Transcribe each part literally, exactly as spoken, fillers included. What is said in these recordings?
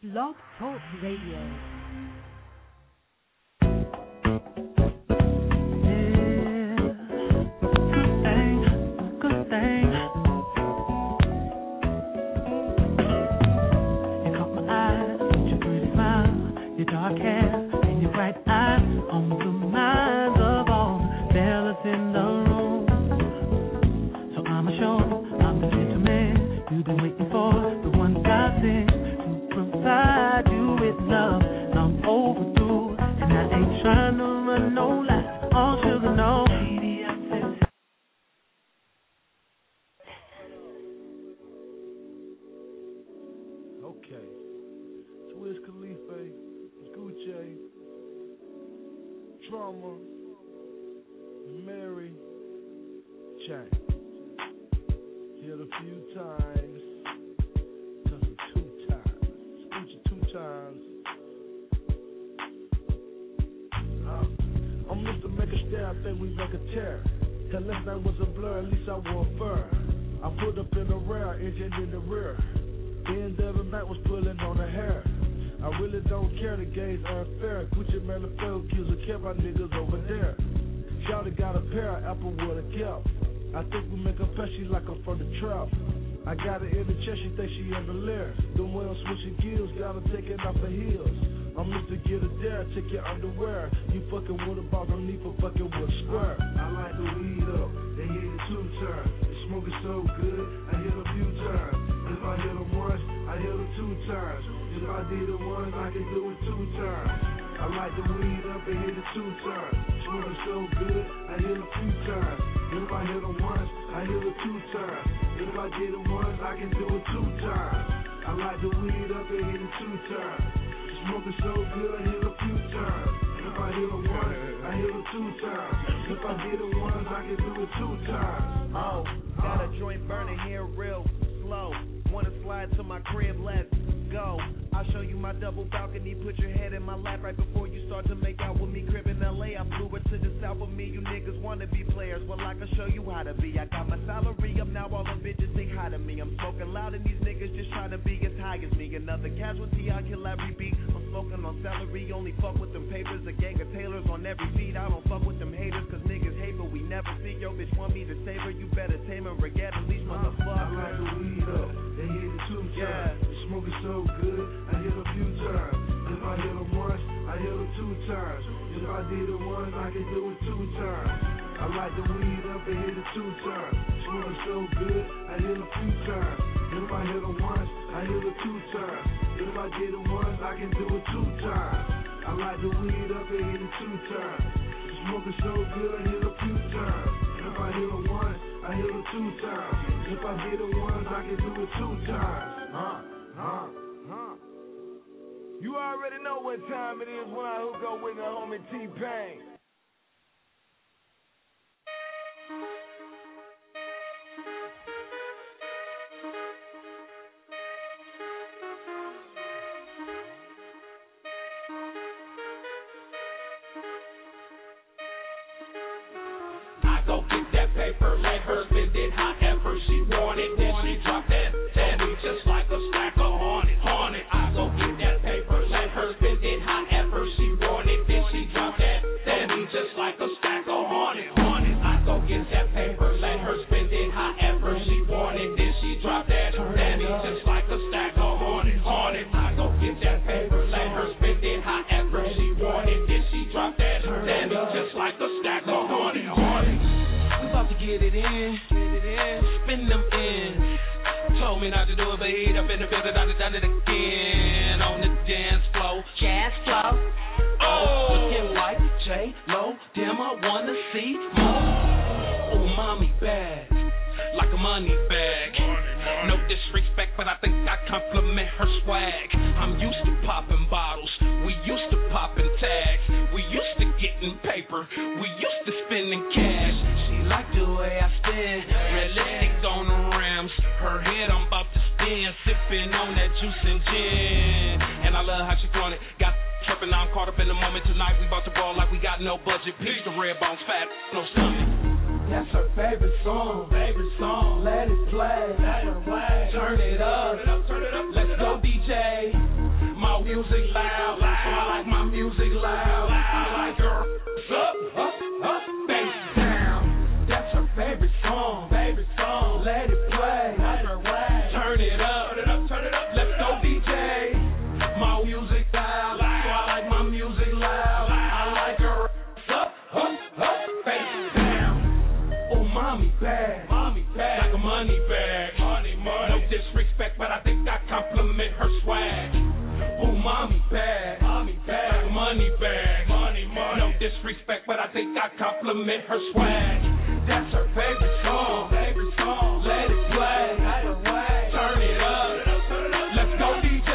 Blog Talk Radio. Dark hair and your bright eyes on the minds of all the fellas in the room. So I'ma show I'm the gentleman you've been waiting for, the one God sent to provide you with love. I'm overdue and I ain't trying to run no life on sugar, no. Okay, so Wiz Khalifa, Gucci, Trauma, Mary, Chain. Hit a few times, cause of two times. Gucci two times. Uh, I'm Mister Make a Stare, I think we make a tear. Till last night was a blur, at least I wore fur. I put up in the rear, engine in the rear. The end of the night was pulling on the hair. I really don't care, the game's unfair. Gucci man, the failed kills a care, my niggas over there. Shawty got a pair of Applewood and Kelp. I think we make a pet, she like I'm from the trap. I got her in the chest, she think she in the lair. The way I'm switching gears, got her taking off the heels. I'm Mister Get a Dare, take your underwear. You fucking with a boss, no need for fucking with a square. I like the weed up, they hit it two times. The smoke is so good, I hit a few times. If I hit them once, I hit them two times. If I did it once, I can do it two times. I like the weed up and hit it two times. Smoke is so good, I hit it a few times. If I hit them once, I hit it two times. If I did it once, I can do it two times. I like the weed up and hit it two times. Smoke is so good, I hit it a few times. If I hit it once, I hit it two times. If I did it once, I can do it two times. Oh, got a joint burning here real slow. Wanna slide to my crib, let's go. I'll show you my double balcony, put your head in my lap right before you start to make out with me. Crib in L A, I flew her to the south of me. You niggas wanna be players, well I can show you how to be. I got my salary up now, all them bitches say hi to me. I'm smoking loud and these niggas just trying to be as high as me. Another casualty, I kill every beat. I'm smoking on celery, only fuck with them papers. A gang of tailors on every beat. I don't fuck with them haters, cause niggas hate but we never see. Yo bitch want me to save her, you better tame her. Regret at least motherfucker. I like the weed up, they hit it two times. Yeah. The smoke is so good, I hit a few times. If I hit them once, I hit them two times. If I did it once, I can do it two times. I like the weed up and hit it two times. Smoke is so good, I hit a few times. If I hit them once, I hit it two times. If I did it once, I can do it two times. I like the weed up and hit it two times. Smoke is so good, I hit a few times. If I hit it once, I hit it two times. If I did it once, I can do it two times. Huh, huh, huh. You already know what time it is when I hook up with the homie T-Pain. Go get that paper, let her spend it however she want it. Then she drop that, that me just like a stack of hornet, hornet. I go get that paper, let her spend it however she want it. Then she drop that, that me just like a stack of hornet, hornet. I go get that paper, let her spend it however she want it. Then she drop that, that me just like a stack of hornet, hornet. I go get that paper, let her spend it however she want it. Then she drop that, that me just like a stack of hornet, hornet. About to get it in, get it in, spin them in. Told me not to do it, but heat up in the building, I done done it again. On the dance floor, jazz floor. Oh, looking like J-Lo, damn, I wanna see more. Oh, mommy bad, like a money bag. No disrespect, but I think I compliment her swag. I'm used to popping bottles, we used to popping tags, we used to getting paper, we used to spending cash. Like the way I spin, realistic on the rims. Her head I'm about to spin, sipping on that juice and gin. And I love how she throwing it. Got tripping, now I'm caught up in the moment. Tonight we about to ball like we got no budget. Piece the red bones, fat, no stomach. That's her favorite song, favorite song. Let it play, let it play. Turn it up, turn it up, turn it up. Let's go, D J. music loud, loud. So I like my music loud. I like her up, up, up, bass down. That's her favorite song, favorite song. Let it play, let her way. Turn it up, turn it up, turn it up. Let's go, D J. My music loud, loud. So I like my music loud. I like her up, up, up, bass down. Oh, mommy bad, mommy bad, like a money bag. Money, money. No disrespect, but I think I compliment her swag. Oh, mommy bad, mommy bad, like a money bag. Money, money. No disrespect, but I think I compliment her swag. That's her favorite song, favorite song. Let it play, let it play. Turn it up, let's go, D J.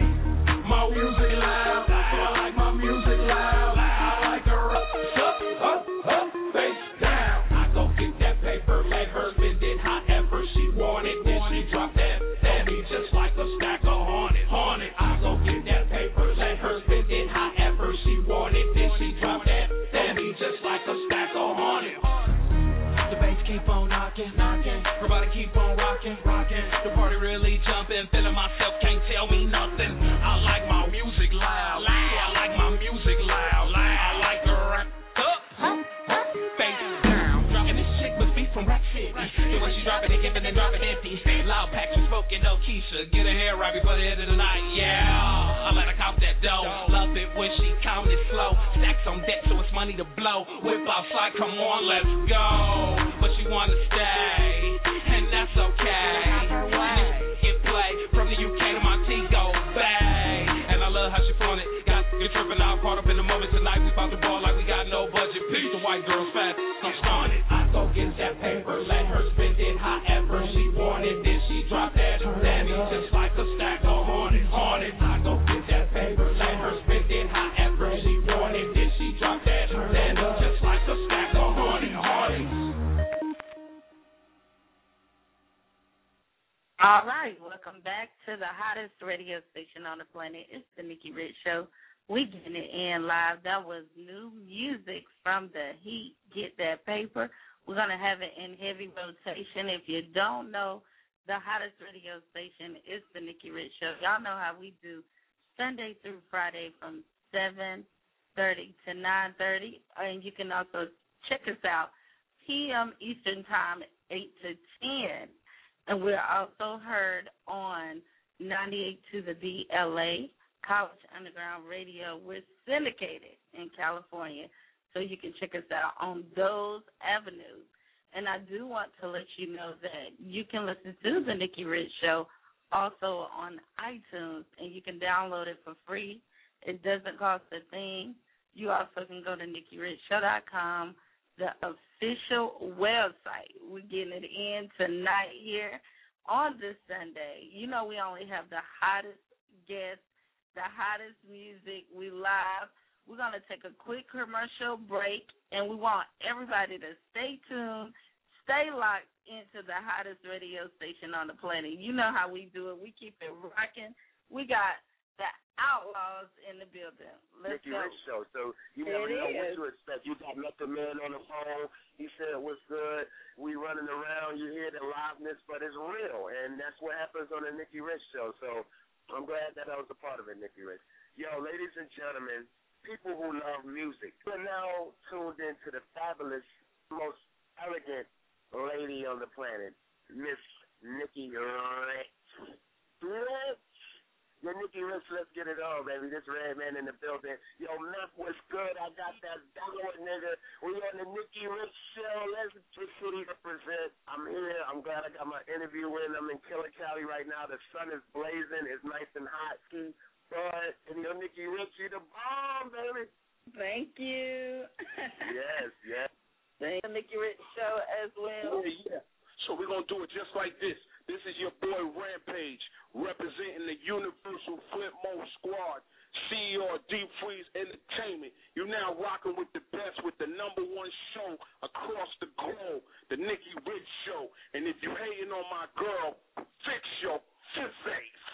My music loud, so I like my music loud. I like her up, up, up, up, face down. I go get that paper, let her spend it however she want it. Then she drop that, that be just like a stack of haunted, haunted. I go get that paper, let her spend it however she want it. Then she drop that, that be just like a stack of haunted. The bass keep on knocking, knocking. Her body keep on rocking, rocking. The party really jumping, feeling myself, can't tell me nothing. I like my music loud, loud. I like my music loud, loud. I like her rap up, face down. And this chick must be from Rack City. The way she dropping it, giving and dropping empty. Loud pack, you smoking, no Keisha. Get her hair right before the end of the night, yeah. I let her count that dough. Love it when she count it slow. Stacks on deck, so it's money to blow. Whip outside, come on, let's go. But she wanna stay, and that's okay. Get play from the U K to Montego Bay. And I love how she flaunt it. Got you tripping out, caught up in the moment tonight. We about to ball like we got no budget. Please, the white girl's fat, I'm started. I go get that paper, let her spend it however she want it. Then she drop that, that be just like a stack of haunted, haunted. I go get that paper, let her spend it however she want it. Then she drop that, that be just like a stack of haunted, haunted. All right, welcome back to the hottest radio station on the planet. It's the Nikki Rich Show. We getting it in live. That was new music from the Heat. Get that paper. We're going to have it in heavy rotation. If you don't know, the hottest radio station is the Nikki Rich Show. Y'all know how we do Sunday through Friday from seven thirty to nine thirty. And you can also check us out P M Eastern Time, eight to ten. And we're also heard on ninety-eight to the B L A, College Underground Radio. We're syndicated in California, so you can check us out on those avenues. And I do want to let you know that you can listen to the Nikki Rich Show also on iTunes, and you can download it for free. It doesn't cost a thing. You also can go to nikki rich show dot com, the official website. We're getting it in tonight here on this Sunday. You know we only have the hottest guests, the hottest music. We live. We're going to take a quick commercial break, and we want everybody to stay tuned, stay locked into the hottest radio station on the planet. You know how we do it. We keep it rocking. We got the Outlaws in the building. Let's Nikki go. Rich Show. So you never know what to expect. You got Method Man on the phone. He said, what's good? We running around. You hear the liveness, but it's real, and that's what happens on the Nikki Rich Show. So I'm glad that I was a part of it, Nikki Rich. Yo, ladies and gentlemen, people who love music, we're now tuned into the fabulous, most elegant lady on the planet, Miss Nikki Rich. Rich. Yo, Nikki Rich, let's get it on, baby. This Red Man in the building. Yo, Meth, what's good? I got that dollar, nigga. We on the Nikki Rich Show. Let's get city to present. I'm here. I'm glad I got my interview in. I'm in Killer Cali right now. The sun is blazing. It's nice and hot. Ski. But, and yo, Nikki Rich, you the bomb, baby. Thank you. Yes, yes. Thank you, Nikki Rich Show as well. Yeah, yeah. So we're going to do it just like this. This is your boy Rampage, representing the Universal Flip Mode Squad, C E O of Deep Freeze Entertainment. You're now rocking with the best, with the number one show across the globe, the Nikki Rich Show. And if you're hating on my girl, fix your face.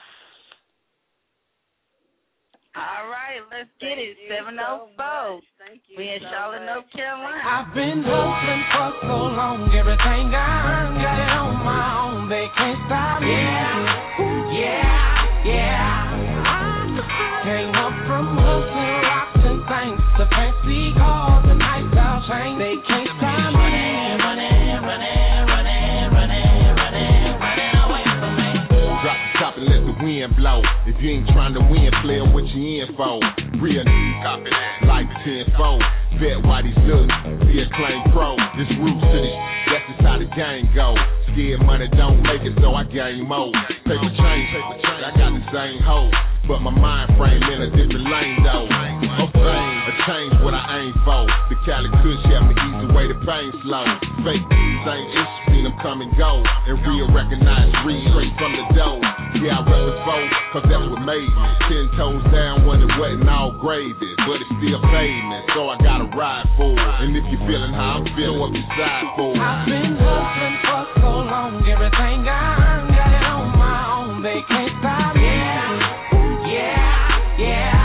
All right, let's get Thank it. seven oh four. Thank you. We in so Charlotte, much. North Carolina. I've been hustling for so long. Everything I earned, got it on my own. They can't stop me. Yeah, yeah, yeah. I Came up from hustling rocks and things to fancy cars and lifestyle chains. They can't stop me. Running, running, running, running, running, running, running away from me. Drop the top and let the wind blow. If you ain't trying to win, player, what you in for? Real niggas copy that like tenfold. Bet why these little niggas still claim pro. This roots to this, that's just how the game go. Scared money don't make it, so I gain more. Paper change, paper change, I got the same hoe. But my mind frame in a different lane though. Of fame, a change what I aim for. The Cali Kush help me ease away the pain slow. Fake, same issue, seen them come and go. And real recognize, read straight from the dough. Yeah, I rep the foe, cause that's what made me. Ten toes down when it wasn't all gravy, but it's still pavement, so I gotta ride for it. And if you're feeling how I'm feeling, what beside for it. I've been hustling for so long, everything I earned, got it on my own. They can't stop me. Yeah, yeah.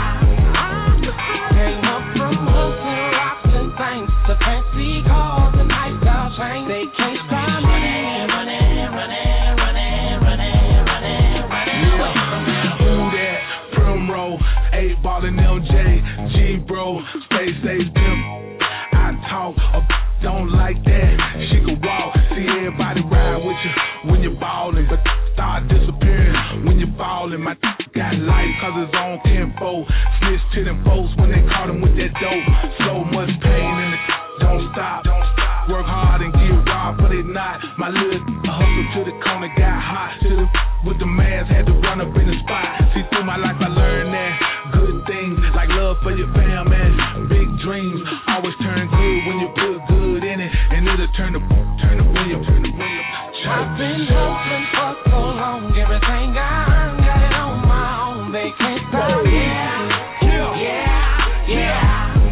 Came up from hustling rocks and things to fancy cars and lifestyle chains. They can't stop me. Running, running, running, running, running, running, running away from me. Who that? Primrose, eight ballin' L J, G bro, Space Age pimp. I talk, a don't like that. She can walk, see everybody ride with you when you're ballin', but start disappearing when you're ballin'. My got life cause it's on tenfold. Snitch to them folks when they caught him with that dope. So much pain and it don't stop. Work hard and get robbed, but it not. My little hustle to the corner got hot. To the with the mask, had to run up in the spot. See through my life I learned that good things like love for your fam and big dreams always turn good when you put good in it, and it'll turn the turn the wheel, turn the wheel. I've been hustling for so long, everything I earned, got it on my own. They can't stop me. Yeah, yeah, yeah.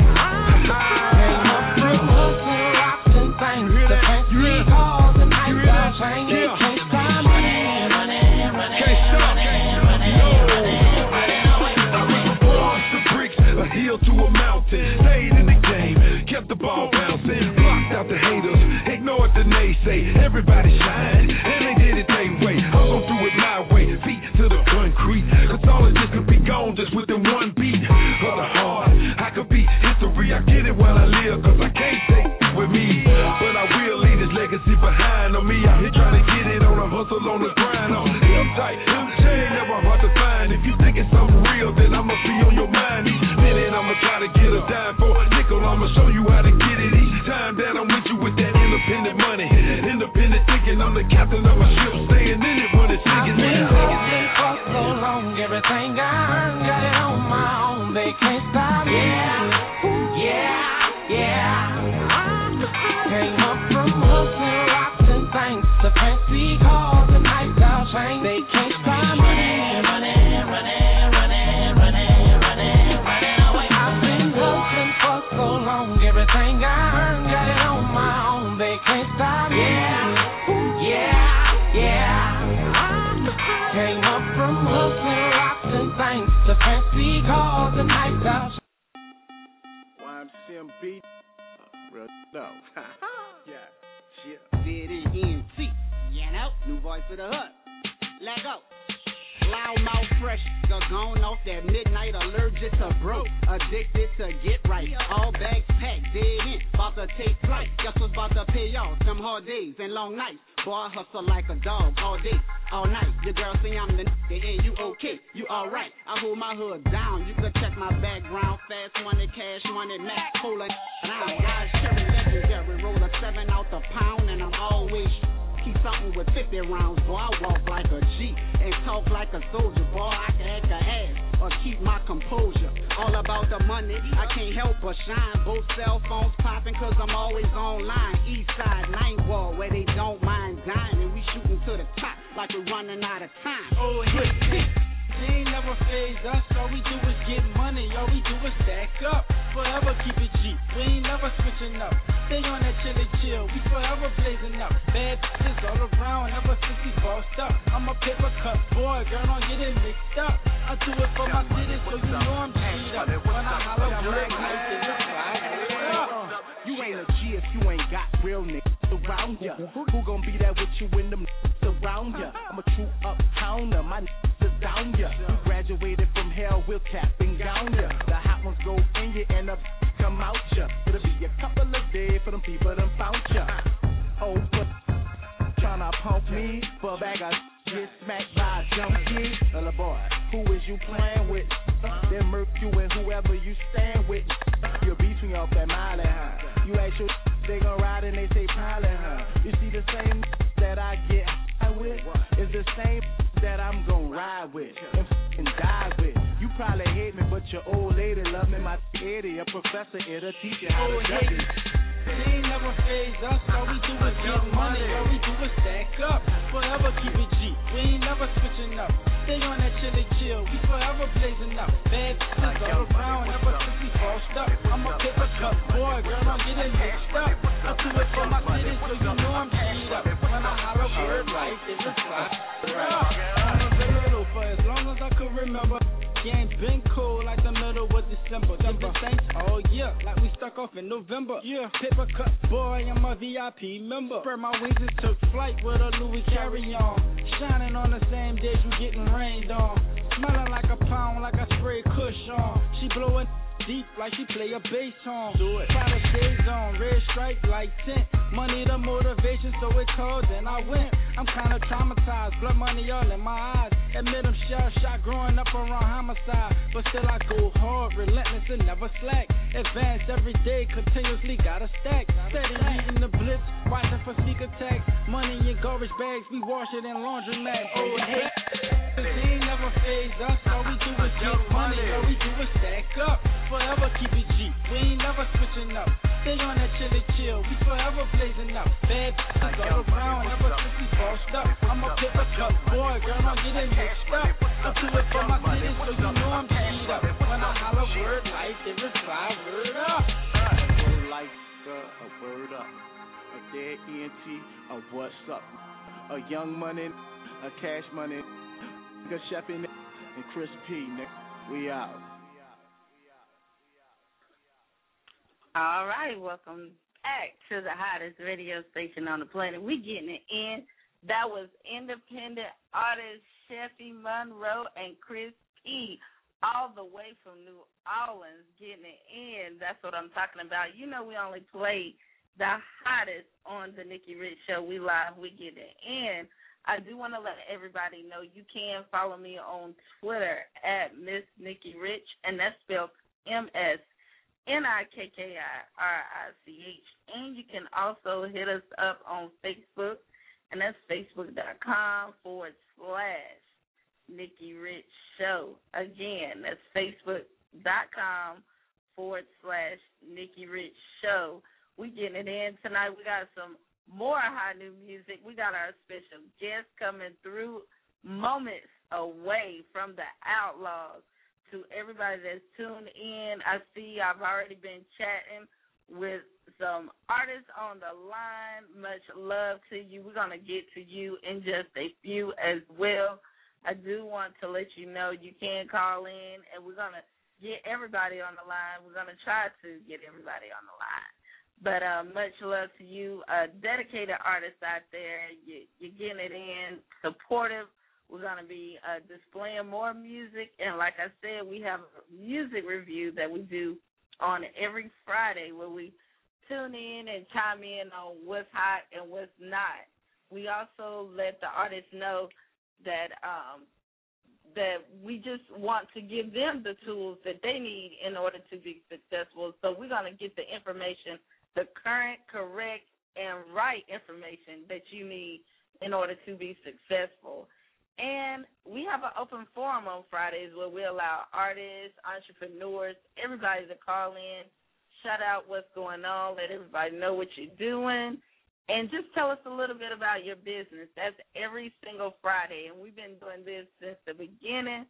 Came up from hustling rocks and things to fancy cars and lifestyle chains. They can't stop me. Running, running, running, running, running, running, running away from me. Across the bricks, a hill to a mountain. Stayed in the game, kept the ball bouncing. Blocked out the haters, ignored the naysay. Everybody shine, and they did it their way. I'm gon' do it my way, feet to the concrete. Cause all of this could be gone just within one beat of the heart. I could be history, I get it while I live, cause I can't take it with me. But I will leave this legacy behind on me. Out here trying to get it on a hustle, on the grind. I'm hip tight, hip chain, never hard to find. If you think it's something real, then I must be on your mind. Each minute I'ma try to get a dime for a nickel. I'ma show you how to get it each time that I'm with you with that independent money. Independent thinking, I'm the captain of my ship, staying in it when it's sinking. I've been hustling for so long, everything I earned, got it on my own. They can't stop me. Yeah, yeah, yeah. Came up from hustling rocks and things to fancy cars and lifestyle chains. They can't stop me. Running, running, running, running, running, running, running away. I've been hustling for so long, everything I earned, got it on my own. They can't stop me. Yeah, yeah. Came up from hustling rocks and things to fancy cars and lifestyle. Y M C M B, real no. Yeah, shit. D D N T, you know, new voice of the hood. Let go. Loudmouth fresh, so gone off that midnight, allergic to broke, addicted to get right. All bags packed, dead in, about to take flight. Guess what's about to pay off? Them hard days and long nights. Boy, I hustle like a dog all day, all night. Your girl say I'm the nigga and you okay, you alright. I hold my hood down, you can check my background. Fast money, cash money, Mac, hold a down. Guys, cherry legendary, roll a seven out the pound, and I'm always keep something with fifty rounds, boy. I walk like a G and talk like a soldier, boy. I can act a ass or keep my composure. All about the money, I can't help but shine. Both cell phones popping cause I'm always online. East side, ninth wall, where they don't mind dying. And we shooting to the top like we're running out of time. Oh, hit it. They ain't never phased us. All we do is get money. All we do is stack up. Forever keep it cheap. We ain't never switching up. Stay on that chilly chill. We forever blazing up. Bad bitches all around. Ever since we bossed up. I'm a paper cut boy. Girl, don't get it mixed up. I do it for my city, so you know I'm cheated up. When I holler black night, it's a fly. You ain't a G if you ain't got real niggas around ya. Who gon' be there with you when them niggas around ya? I'm a true uptowner. My niggas down ya. You graduated from hell with we'll cap and gown ya. The hot ones go in ya and the come out ya. It'll be a couple of days for them people that found ya. Oh, but tryna pump me for a bag of get smacked by a junkie. Little boy, who is you playing with? Then murk you and whoever you stand with. You'll beat me off that mile, huh? You ask your they gon' ride and they say pilot, huh? You see the same that I get high with is the same that I'm gon' ride with and f***ing die with. You probably hate me, but your old lady love me. My lady, a professor, it'll teach you how to duck it. They ain't never phase us, all we do is get money, all we do is stack up. Forever keep it G, we ain't never switching up. Stay on that chilly chill, we forever blazing up. Bad bitches all around, ever since we crossed up. I'm a paper cup boy, girl, I'm getting mixed up. I do it for my city, so you know I'm cheated up. When I holler word right, they just fly. I'm available for as long as I can remember. Game been cool like the middle of December. December thanks all year like we stuck off in November. Yeah, paper cut boy, I'm a V I P member. Spread my wings and took flight with a Louis carry on. Shining on the same days you getting rained on. Smelling like a pound like I spray Kush on. She blowing deep like she play a bass song. Do it. Try to stay on, red stripe like tint. Money the motivation, so it called and I went. I'm kinda traumatized, blood money all in my eyes. Admit I'm shell shot growing up around homicide, but still I go hard, relentless and never slack. Advance every day, continuously gotta stack. Steady reading the blitz, watching for sneak attacks. Money in garbage bags, we wash it in laundromat. Oh hey, they ain't never phased us. All we do is get money, all we do is stack up. Forever keep it G, we ain't never switching up. Stay on that chilly chill, we forever blazing up. Bad bitches all around, ever since we bossed up. I'm a paper cup boy, girl, I'm getting mixed up. I do it for my city, so you know I'm cheated up. When I holler word life, they reply word up. A word like a word up. A dead E N T, a what's up. A young money, a cash money, a chef in and Chris P, we out. All right, welcome back to the hottest radio station on the planet. We getting it in. That was independent artist Sheffy Monroe and Chris P, all the way from New Orleans, getting it in. That's what I'm talking about. You know we only play the hottest on the Nikki Rich Show. We live, we get it in. I do want to let everybody know you can follow me on Twitter at Miss Nikki Rich, and that's spelled M S N I K K I R I C H. And you can also hit us up on Facebook, and that's facebook.com forward slash Nikki Rich Show. Again, that's facebook.com forward slash Nikki Rich Show. We getting it in tonight. We got some more high new music. We got our special guest coming through moments away from the Outlaws. To everybody that's tuned in, I see I've already been chatting with some artists on the line. Much love to you. We're going to get to you in just a few as well. I do want to let you know you can call in, and we're going to get everybody on the line. We're going to try to get everybody on the line. But uh, much love to you, uh, dedicated artists out there. You, you're getting it in, supportive. We're going to be uh, displaying more music, and like I said, we have a music review that we do on every Friday where we tune in and chime in on what's hot and what's not. We also let the artists know that um, that we just want to give them the tools that they need in order to be successful. So we're going to get the information, the current, correct, and right information that you need in order to be successful. And we have an open forum on Fridays where we allow artists, entrepreneurs, everybody to call in, shout out what's going on, let everybody know what you're doing, and just tell us a little bit about your business. That's every single Friday, and we've been doing this since the beginning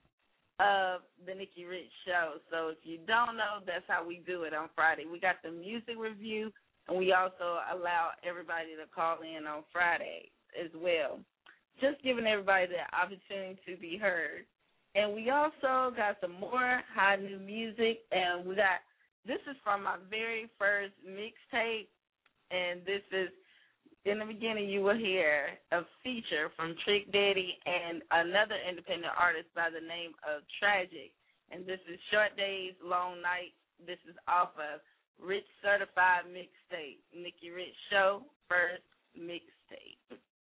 of the Nikki Rich Show. So if you don't know, that's how we do it on Friday. We got the music review, and we also allow everybody to call in on Friday as well. Just giving everybody the opportunity to be heard. And we also got some more high new music, and we got, this is from my very first mixtape, and this is, in the beginning you will hear a feature from Trick Daddy and another independent artist by the name of Tragic, and this is Short Days, Long Nights. This is off of Rich Certified Mixtape. Nikki Rich Show, first mixtape.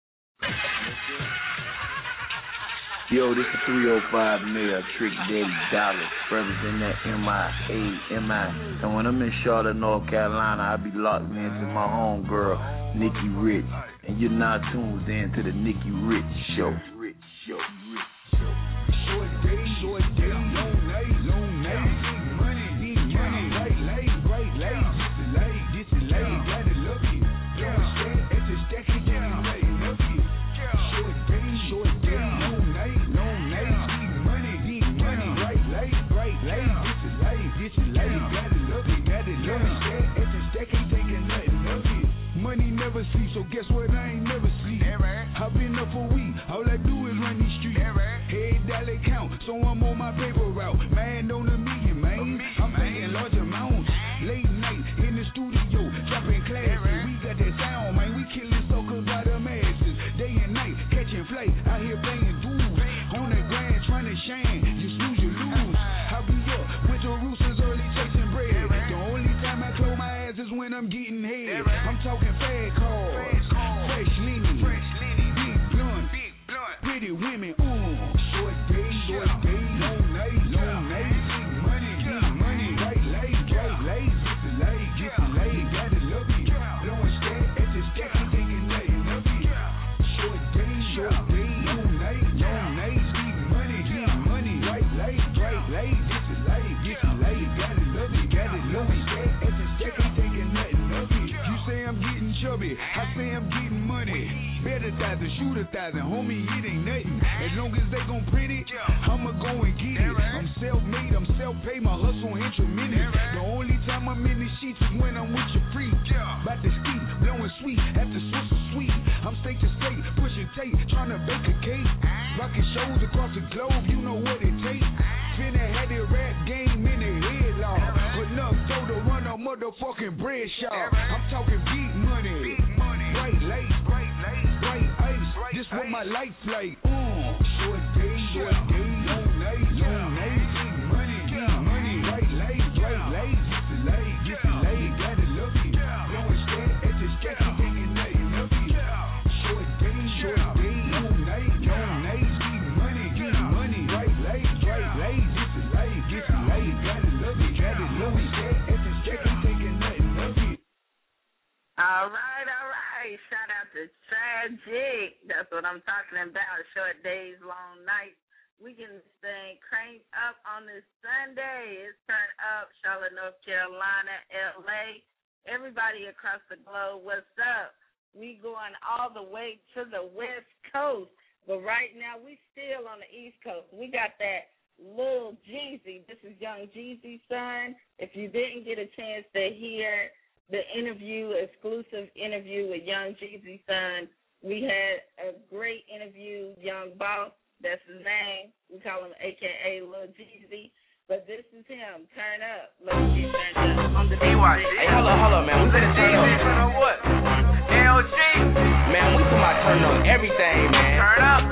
Yo, this is three oh five Mayor, Trick Daddy Dollar, representing that M I A M I. And when I'm in Charlotte, North Carolina, I be locked into my homegirl, Nikki Rich. And you're now tuned in to the Nikki Rich Show. Rich Show. Rich Show. Short days, short days, long nights, long nights, big money, big money, right late, right late, this is late, this is late, got it lucky. Don't stay at the stack and get it late, lucky. Short days, short days, long nights, long nights, big money, big money, right late, right late, this is late, this is late, got it lucky, got it lucky. Stay at the stack and taking nothing, lucky. Money never sleep, so guess what? I ain't never sleep. I've been up for a week, all I do is run these streets. Head dollar count, so I'm on my paper route. Man on a million, man. I'm paying large amounts. Late night in the studio, dropping classes. We got that sound, man. We killing suckers by the masses. Day and night, catching flight, out here playing dudes. On the grind, trying to shine. You snooze, you lose. I be up with the roosters early chasing bread. The only time I close my eyes is when I'm getting head. I'm talking fat cars, fresh linen, big blunt, pretty women. Ooh, short days, short days, long nights, long nights, big money, big money, right late, right late, get the late, get the late, got it lucky. Blowing stack at the stack and thinking nothing lucky. Short days, short days, long nights, long nights, big money, big money, right late, right late, get the late, get the late, got it lucky, got it lucky. Stack at the stack and thinking nothing lucky. You say I'm getting chubby, I say I'm getting money. Better thousand, shoot a thousand, homie, it ain't nothing. As long as they gon' print it, I'ma go and get it. I'm self-made, I'm self-paid, my hustle ain't tremendous. The only time I'm in the sheets is when I'm with your freak. About to ski, blowing sweet, after Swiss is sweet. I'm state to state, pushing tape, trying to bake a cake. Rocking shows across the globe, you know what it takes. Finna had it rap game in the headlock. Enough dough to run a motherfucking bread shop. I'm talking big money, right late, right late, right ice. This what my life like. Ooh, short days, short days, long nights, long nights, big money, big money, right late, right late, get the late, get the late, got it lucky. Blowing stack at the stack and thinking nothing lucky. Short days, short days, long nights, long nights, big money, big money, right late, right late, get the late, get the late, got it lucky, got it lucky. Stack at the stack and thinking nothing lucky. All right, all right. Shout out to Tragic. That's what I'm talking about. Short days, long nights. We getting this thing cranked up on this Sunday. It's turned up. Charlotte, North Carolina, L A. Everybody across the globe, what's up? We going all the way to the West Coast. But right now, we still on the East Coast. We got that Lil Jeezy. This is Young Jeezy's son. If you didn't get a chance to hear the interview, exclusive interview with Young Jeezy's son, we had a great interview. Young Boss, that's his name. We call him A K A Lil Jeezy. But this is him. Turn up. Let's get turned up. On the Hey, hello, hello, man. We better turn up. Turn up what? L G. Man, we talking about turn up everything, man. Turn up.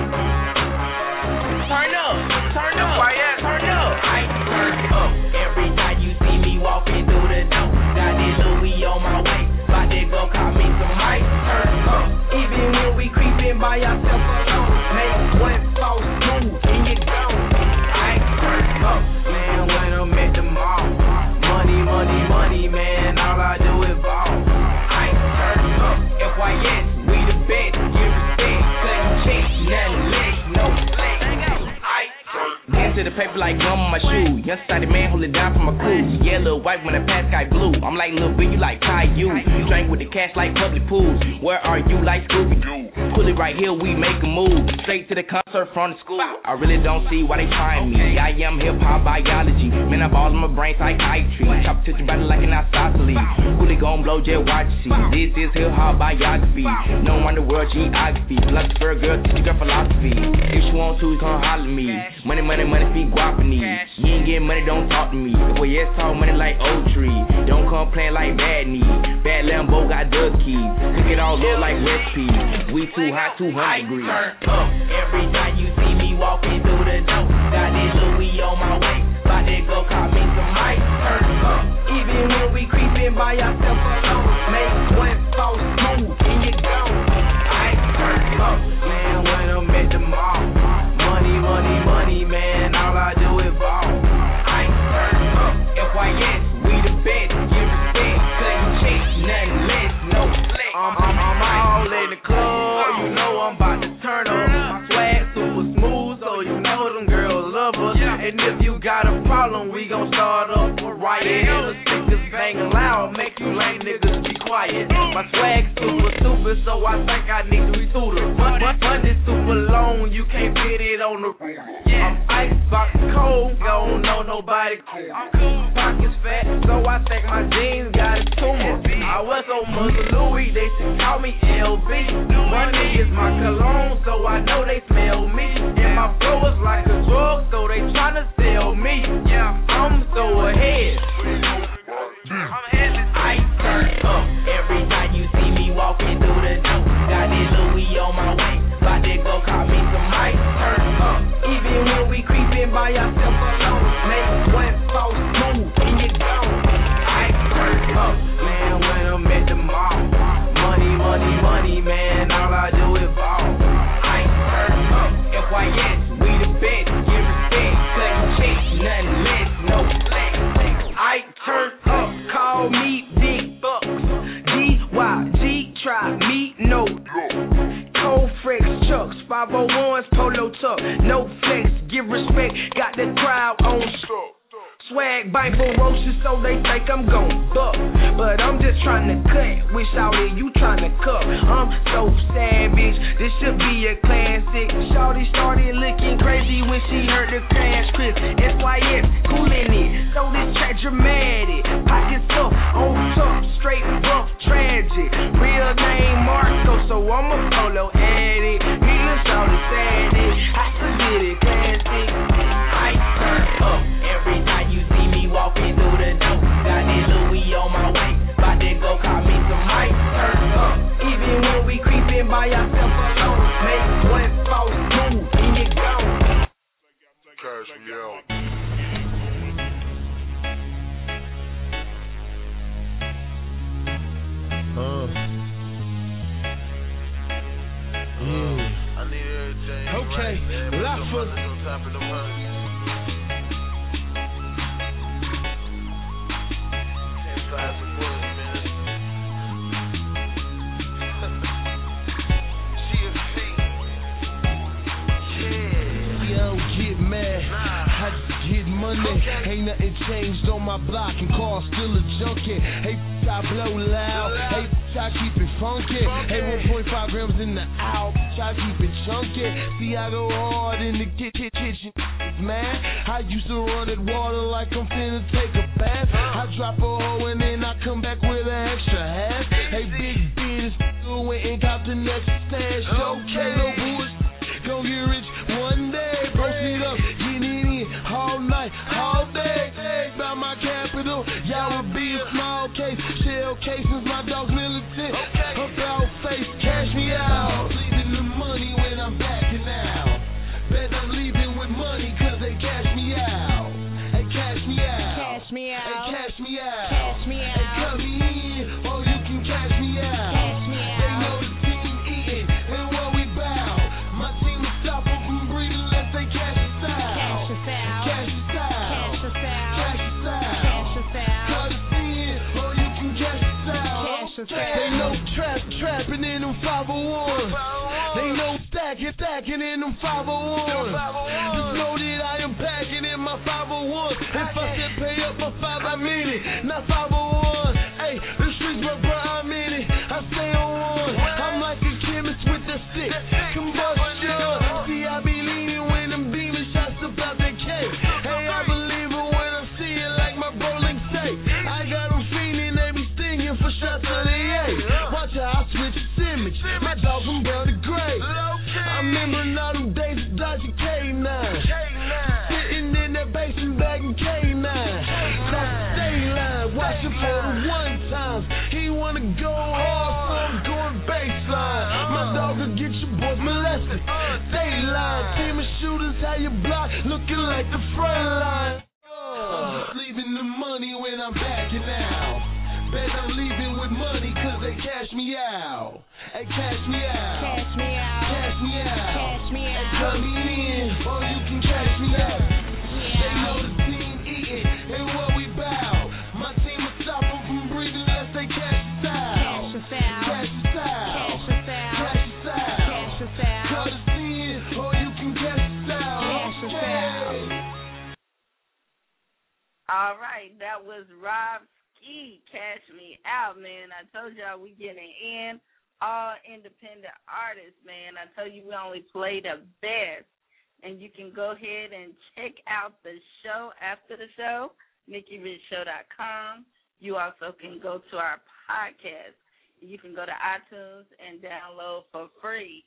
Turn up. Turn up. Turn up. I turn up. Every time you see me walking through the door, got this Louis on my way. About to go call me some ice. Turn up. Even when we creeping by ourselves alone, make one false move and you go. I turn up. Man, when I'm at the mall, money, money, money, man, all I do is ball. I turn up. F Y S, we the best. Give respect, cutting checks, nothing less, no flex. I turn to the paper like gum on my shoe. Young sided man hold it down for my crew. Yeah, little white when the past guy blue. I'm like little big, you like Caillou. Drink with the cash like public pools. Where are you like Scooby-Doo? Pull it right here, we make a move. Straight to the concert from the school. I really don't see why they trying me. I am hip-hop biology. Man, I ball in my brain psychiatry. Chop to your body like an isosceles. Really gon' blow, just watch see. This is hip-hop biography. No wonder world geography. Philosopher girl, teach your girl philosophy. If she wants to, come holler at me. Money, money, money, feet guapany. You ain't getting money, don't talk to me. Well, yes, talk money like old tree. Don't come playing like bad knee. Bad Lambo got duck keys. Cook it all look like recipes. We too hot, two hundred degrees. Up every time you see me walking through the door. Got this Louis on my way. got a problem, we gon' start up a riot. The speakers banging loud, make you lame niggas be quiet. My swag super stupid, so I think I need to tutor. Money super long, you can't fit it on the. I'm icebox cold, don't know nobody. Pockets fat, so I think my jeans got a tumor. I was on Mother Louis, they should call me L B. Money is my cologne, so I know they smell me. And my flow is like a drug, so they tryna sell me. Yeah, I'm so ahead. I turn up every time you see me walking through the door. Got this Louis on my way, about to go call me some mic. Turn up, even when we creeping by ourselves alone. Make one false move and you gone. I turn up, man, when I'm at the mall. Money, money, money, man, all I do is ball. I turn up, F Y S, we the best, give respect, cutting checks, nothing less, no flex. I turn up, call me Big Bucks, D Y G, try me, no. Cold Frex Chucks, five oh ones, Polo Tuck, no flex, give respect, got the crowd on stuff. Swag bang ferocious, so they think I'm gon' buck. But I'm just tryna cut, wish out here you tryna cup. I'm so savage, this should be a classic. Shawty started looking crazy when she heard the crash Chris. S Y S, coolin' it, so this track dramatic. Pockets up, on top, straight rough, tragic. Real name Marco, so I'm a polo addict. Needless shawty saddick, I submit it, classic. I turn up every time you see me walking through the door. Got this Louis on my way, about to go call me some mic. Turn up, even when we creeping by ourselves alone. Make one false move and you gone. Cash me out. Uh. Mm. I need everything. Okay, right, Laffa. Yo, get mad. I just get money. Ain't nothing changed on my block, and cars still a junkie. Hey, I blow loud. Hey, I keep it funky. Hey, one point five grams in the out. I keep it chunky. See, I go hard in the kitchen, kitchen, man. I used to run that water like I'm finna take a bath. I drop a hoe and then I come back with an extra half. Hey, big business, went and got the next stash. Okay, no bullshit. Gon' get rich one day. Post it up, get it in all night, all day. About my capital, y'all will be a small case. Shell cases, my dog's militant. About face, cash me out. Leaving the money when I'm backing out. Bet I'm leaving with money cause they cash me out. Hey, cash me out. Cash me out. Hey, cash me out. Cash me out. Hey, come in, or you can cash me out. Cash me out. They know the team eating and what we bout. My team will stop them from breathing unless they cash us out. Cash us out. Cash us out. Cash us out. Cash us out. Cash us out. Cut us in, or you can cash us out. Cash us out. They know trap, trapping in them five oh ones. They know stacking, stacking in them five oh ones. Just know that I am packing in my five oh ones. If I said pay up my five, I mean it. Not five oh one. Hey, the streets, but bro, I'm in it. I stay on one. I'm like a chemist with the stick. Combustion. See, I be leaning when them demon shots about the cake. Hey, I believe it when I see it like my bowling tape. I got them fiending, they be stinging for shots of the eight. Watch how I switch image. My dog from brown to gray. I remember all them days of dodging K nine. Sitting in that basement bagging K nine. That's the stay line. Watching for the one times. He wanna go hard, so I'm going baseline. My dog will get your boys molested. Stay line. Team of shooters, how you block, looking like the front line. I'm just leaving the money when I'm backing out. Bet I'm leaving with money cause they cash me out. Hey, cash me out. Cash me out. Cash me out. Cash me out. Hey, come in, or you can cash me out. They know the team eating and what we bout. My team will stop them from breathing unless they cash us out. Cash us out. Cash us out. Cash us out. Cash us out. Cash us out. Cut us in, or you can cash us out. Cash us out. All right, that was Rob Ski, Cash Me Out, man. I told y'all we getting in all independent artists, man. I told you we only play the best. And you can go ahead and check out the show after the show, Nikki Rich Show dot com. You also can go to our podcast. You can go to iTunes and download for free.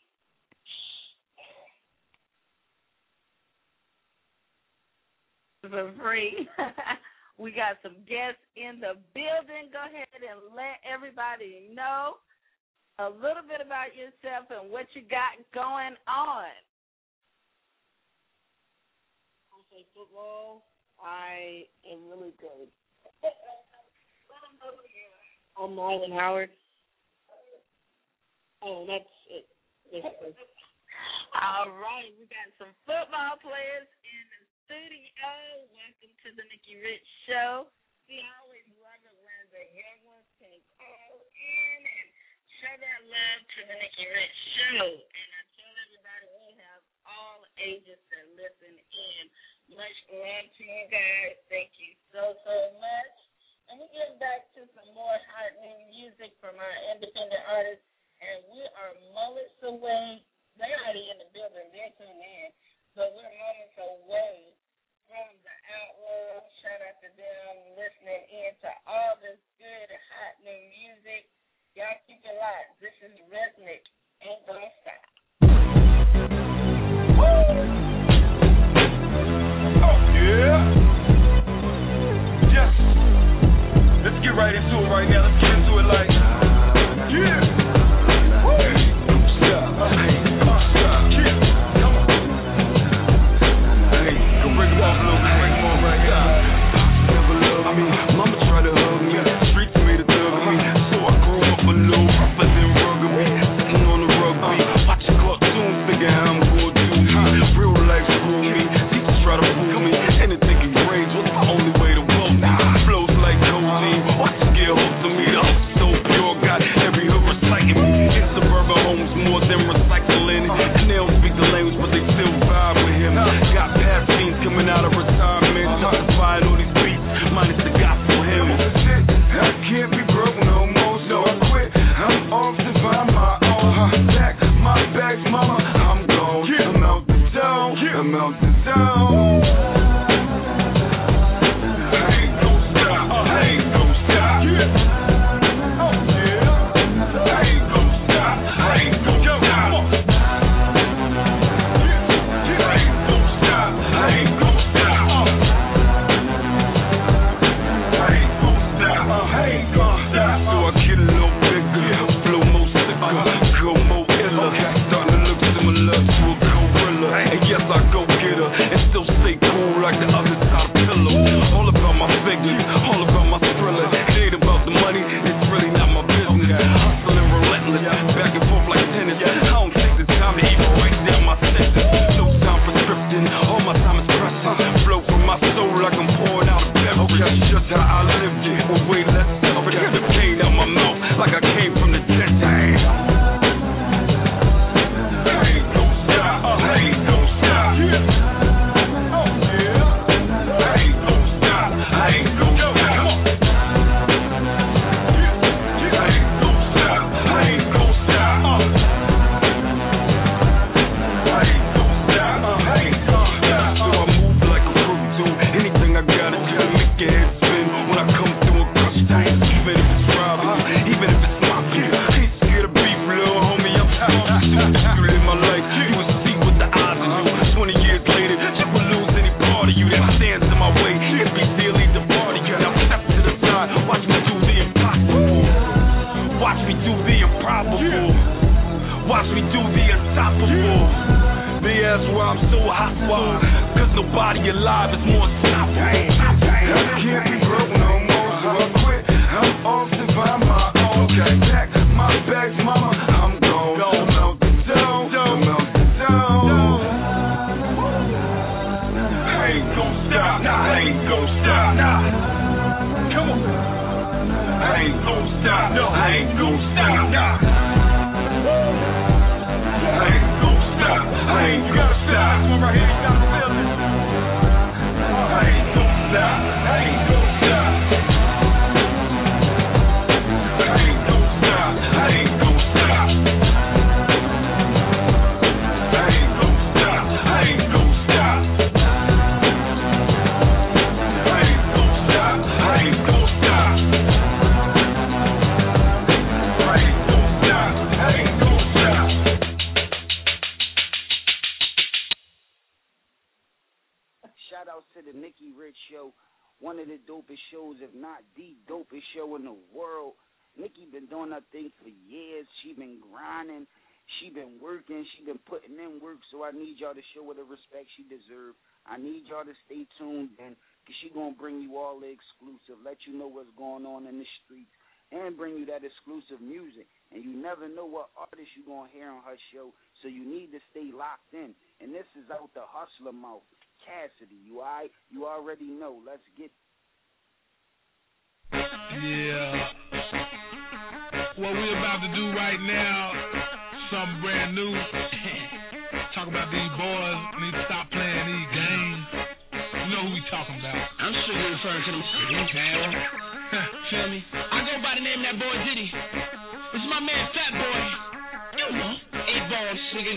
For free. We got some guests in the building. Go ahead and let everybody know a little bit about yourself and what you got going on. Okay, football, I am really good. I'm Marlon Howard. Oh, that's it. Basically. All right, we got some football players in the studio. Welcome to the Nikki Rich Show. We always love it when the young ones can call in and show their love to the Nikki Rich Show. And I tell everybody we have all ages that listen in. Much love to you guys. Thank you so, so much. And we get back to some more hot new music from our independent artists. And we are moments away. They're already in the building. They're tuned in. But we're moments away from the Outlaws. Shout out to them listening in to all this good, hot new music. Y'all keep it locked. This is Resnick. Ain't gonna stop. Woo! Oh, yeah. Yes. Let's get right into it right now. Let's get into it like, yeah. Woo! Stop. Hey, stop. Yeah. Come on. Hey, go break them off a little bit. Break them off right here. Never loved me. Mama tried to hug me. Streets made a thug of me. So I grew up a little rougher than rugby. Sitting on the rugby. Watching cartoons, figure how I'm going to do. Real life school me. Teachers try to fool me. Anything in grades was the only way to vote. Flows like codeine. Watch it get hooked to me. The hook so pure. Got every hood reciting me. In suburban homes more than recycling. And they don't speak the language, but they still vibe with him. Got past scenes coming out of retirement. Talking flying all these beats. Minus the gospel hymn. I can't be broke no more, so I quit. I'm off to find my own. Pack my bags, mama. I'm gone. I'm out the zone. I'm out the zone. I ain't gon' stop. I ain't gon' stop. Oh yeah. I ain't gon' stop. I ain't gon' stop. I ain't gon' stop. I ain't gon' stop. I ain't gon' stop. I ain't gon' stop. So I get a little bigger, flow more sicker, go more iller. Starting to look similar to a gorilla. And yes, I go get her and still stay cool like the other side of pillow. All about my figures, all about my thriller. It ain't about the money, it's really not my business. Hustling relentless, back and forth like tennis. I don't take the time to even write down my sentence. No time for scripting, all my time is pressing. Flow from my soul like I'm pouring out a beverage. That's just how I lived it, with way less effort. The pain out my mouth like I came from the dead. I ain't gon' stop, I ain't gon' stop. Oh yeah. I ain't gon' stop, I ain't gon' stop. I ain't gon' stop, I ain't gon' stop. I ain't gon' stop, I ain't gon' stop. So I move like a crook do. Anything I gotta do to make your head spin. When I come through a crush time, even if it's robbing, even if it's my kid. I ain't scared of beef, little homie, I'm out. You live my life, you will see what the odds of you. Twenty years later, you will lose any part of you that stands in my way. It's be daily the party. Now step to the side, watch me do the impossible. Watch me do the improbable. Watch me do the unstoppable. They ask why I'm so hot, why? Cause nobody alive is more stoppable. I can't be broke no more, so I quit. I'm off to find my own. Pack my bags, mama. I'm gone. I'm out the zone. I'm out the zone. I ain't gon' stop. Nah, I ain't gon' stop. Nah. Come on. I ain't gon' stop. No, I ain't gon' stop. Nah. I ain't gon' stop. I ain't gon' stop. Right here, you gotta feel it. I ain't gon' stop. I ain't one of the dopest shows, if not the dopest show in the world. Nikki been doing her thing for years. She been grinding. She been working. She been putting in work. So I need y'all to show her the respect she deserves. I need y'all to stay tuned in, because she going to bring you all the exclusive, let you know what's going on in the streets, and bring you that exclusive music. And you never know what artist you're going to hear on her show, so you need to stay locked in. And this is out the hustler mouth. Cassidy, you all right? You already know. Let's get Yeah. What we're about to do right now, something brand new. Talk about these boys need to stop playing these games. You know who we talking about. I'm sure you're referring to them man. Feel me? I go by the name of that boy Diddy. This is my man Fat Boy. You know, eight balls, nigga.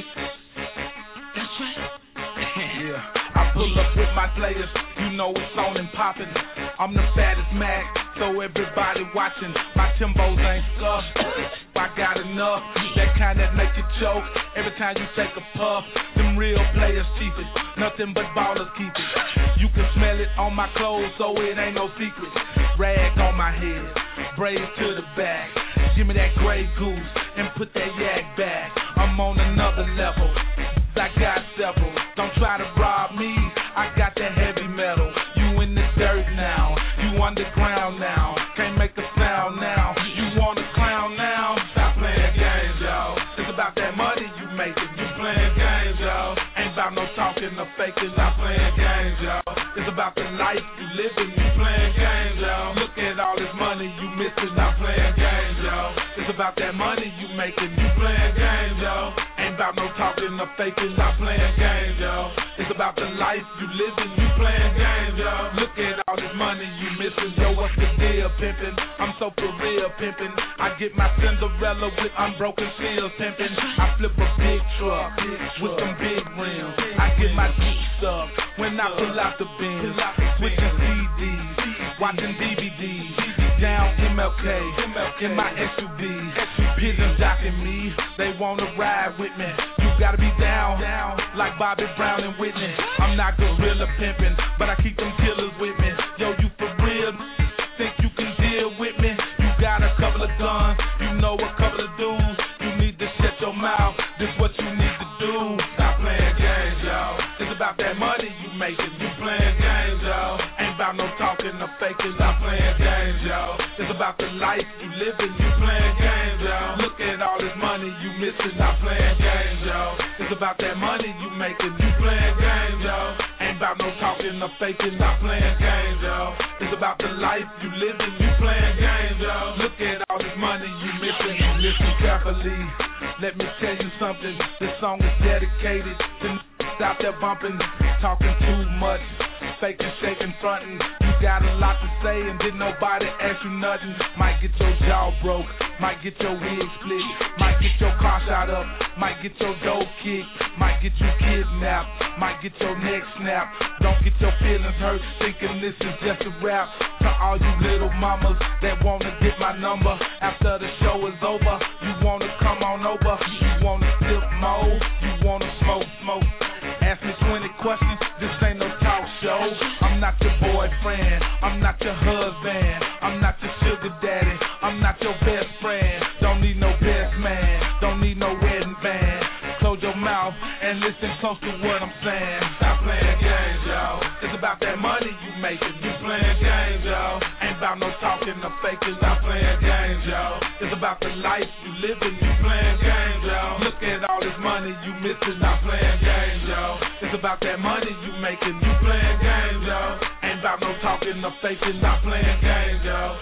That's right. Yeah. I pull up with my players, you know it's on and poppin'. I'm the fattest Mac, so everybody watching. My Timbos ain't scuffed, I got enough. That kind that make you choke every time you take a puff. Them real players keep it, nothing but ballers keep it. You can smell it on my clothes, so it ain't no secret. Rag on my head, braids to the back. Give me that gray goose and put that yak back. I'm on another level, I got several. Don't try to rob me, I got that heavy metal. You in the dirt now, you underground now. Can't make a sound now, you want to clown now. Stop playing games, y'all. It's about that money you making. You playing games, y'all. Ain't about no talking or faking. Not playing games, y'all. It's about the life you living. You playing games, y'all. Look at all this money you missing. Not playing games, y'all. It's about that money you making. You playing games, y'all. Ain't about no talking or faking. Not playing games, y'all. It's about the life you living. You playing games, y'all. Look at all this money you missing. Yo, what's the deal, pimpin'? I'm so for real pimpin'. I get my Cinderella with unbroken seals pimpin'. I flip a big truck with some big rims. I get my juice up when I pull out the bins. Switching C Ds, watching D V Ds. Down M L K in my S U V. Pigeons jocking me, they wanna ride with me. You gotta be down, like Bobby Brown and Whitney. I'm not gorilla pimpin', but I keep them killers with me. Yo, you for real? Think you can deal with me? You got a couple of guns, you know a couple of dudes. You need to shut your mouth, this what you need to do. Stop playing games, y'all. It's about that money you making. You playing games, y'all. Ain't about no talking or faking. Stop playing games, y'all. It's about the life you living. You playing games, y'all. Look at all this money you missing. Stop playing games, y'all. It's about that money you making. You playing games, y'all. Ain't about no talking or faking. Stop playing games, y'all. It's about the life you living. You playing games, y'all. Look at all this money you missing. Listen carefully. Let me tell you something. This song is dedicated to out there bumping, talking too much, faking, shaking, fronting. You got a lot to say and didn't nobody ask you nothing. Might get your jaw broke, might get your wig split, might get your car shot up, might get your dough kicked, might get you kidnapped, might get your neck snapped. Don't get your feelings hurt thinking this is just a rap. To all you little mamas that wanna get my number after the show is over, you wanna come on over, you wanna sip more, you wanna smoke, smoke. Ask me twenty questions, this ain't no talk show. I'm not your boyfriend, I'm not your husband, I'm not your sugar daddy, I'm not your best friend. Don't need no best man, don't need no wedding band. Close your mouth and listen close to what I'm saying. Stop playing games, y'all. It's about that money you making. You playing games, y'all. Ain't about no talking or faking. Stop playing games, y'all. It's about the life you living. You playing games, y'all. Look at all this money you missing. Not playing games, y'all. It's about that money you making. You playing games, y'all. Ain't about no talking or faking. Not playing games, y'all.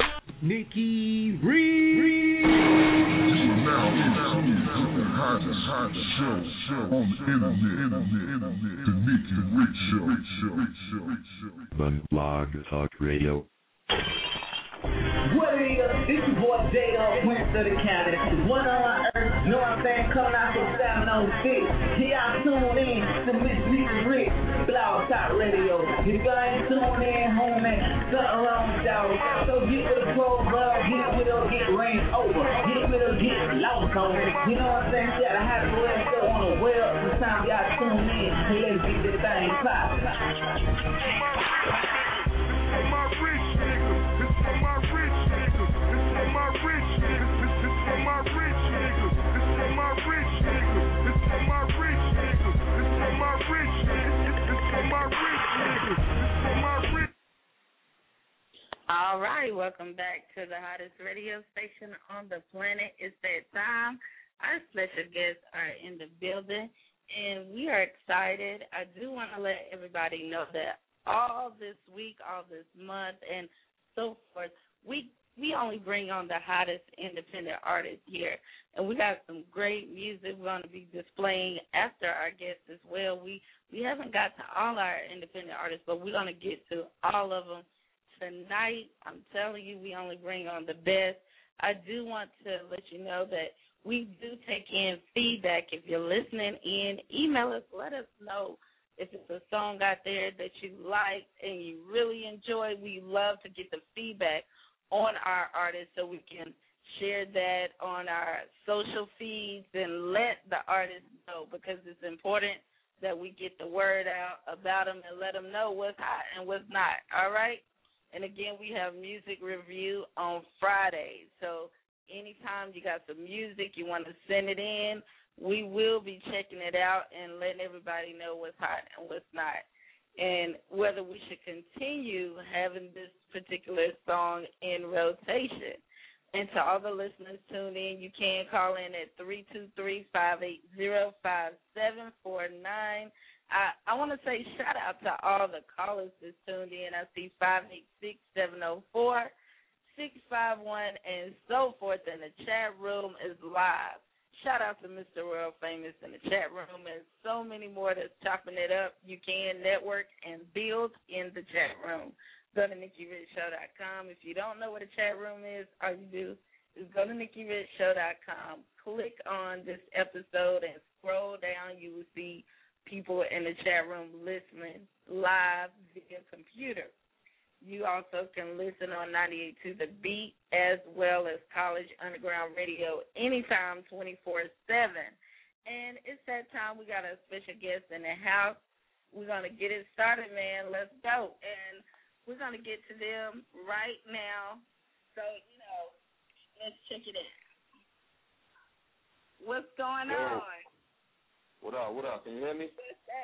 Nikki Reed. Now, now, the hottest, hottest show, show on the internet, internet, internet, the Nikki Reed Show, show, show, show. The Blog Talk Radio. What it is, this is boy J-Dog, Prince of the County. One on my earth, know what I'm saying? Coming out from seven oh six. Here y'all tune in to Miss Nikki Reed, Blog Talk Radio. If y'all ain't tuned in, homie, something wrong with y'all. So get with the program, get with her, get rain over. Get with her, get lost, homie. You know what I'm saying? You gotta have the web show on the web. Sometimes y'all tune in, and let's get this thing poppin'. All right, welcome back to the hottest radio station on the planet. It's that time. Our special guests are in the building, and we are excited. I do want to let everybody know that all this week, all this month, and so forth, we we only bring on the hottest independent artists here, and we got some great music we're going to be displaying after our guests as well. We we haven't got to all our independent artists, but we're going to get to all of them tonight. I'm telling you, we only bring on the best. I do want to let you know that we do take in feedback. If you're listening in, email us. Let us know if it's a song out there that you like and you really enjoy. We love to get the feedback on our artists so we can share that on our social feeds and let the artists know, because it's important that we get the word out about them and let them know what's hot and what's not. All right? And, again, we have music review on Fridays. So anytime you got some music, you want to send it in, we will be checking it out and letting everybody know what's hot and what's not, and whether we should continue having this particular song in rotation. And to all the listeners tuned in, you can call in at three two three, five eight zero, five seven four nine. I, I want to say shout out to all the callers that's tuned in. I see five eight six, seven oh four, six five one and so forth, and the chat room is live. Shout out to Mister World Famous in the chat room, and so many more that's chopping it up. You can network and build in the chat room. Go to Nikki Rich Show dot com. If you don't know what a chat room is, all you do is go to Nikki Rich Show dot com, click on this episode, and scroll down. You will see people in the chat room listening live via computer. You also can listen on ninety-eight point two The Beat as well as College Underground Radio anytime, twenty-four seven. And it's that time. We got a special guest in the house. We're going to get it started, man. Let's go. And we're going to get to them right now. So, you know, let's check it out. What's going Yo. on? What up, what up? Can you hear me?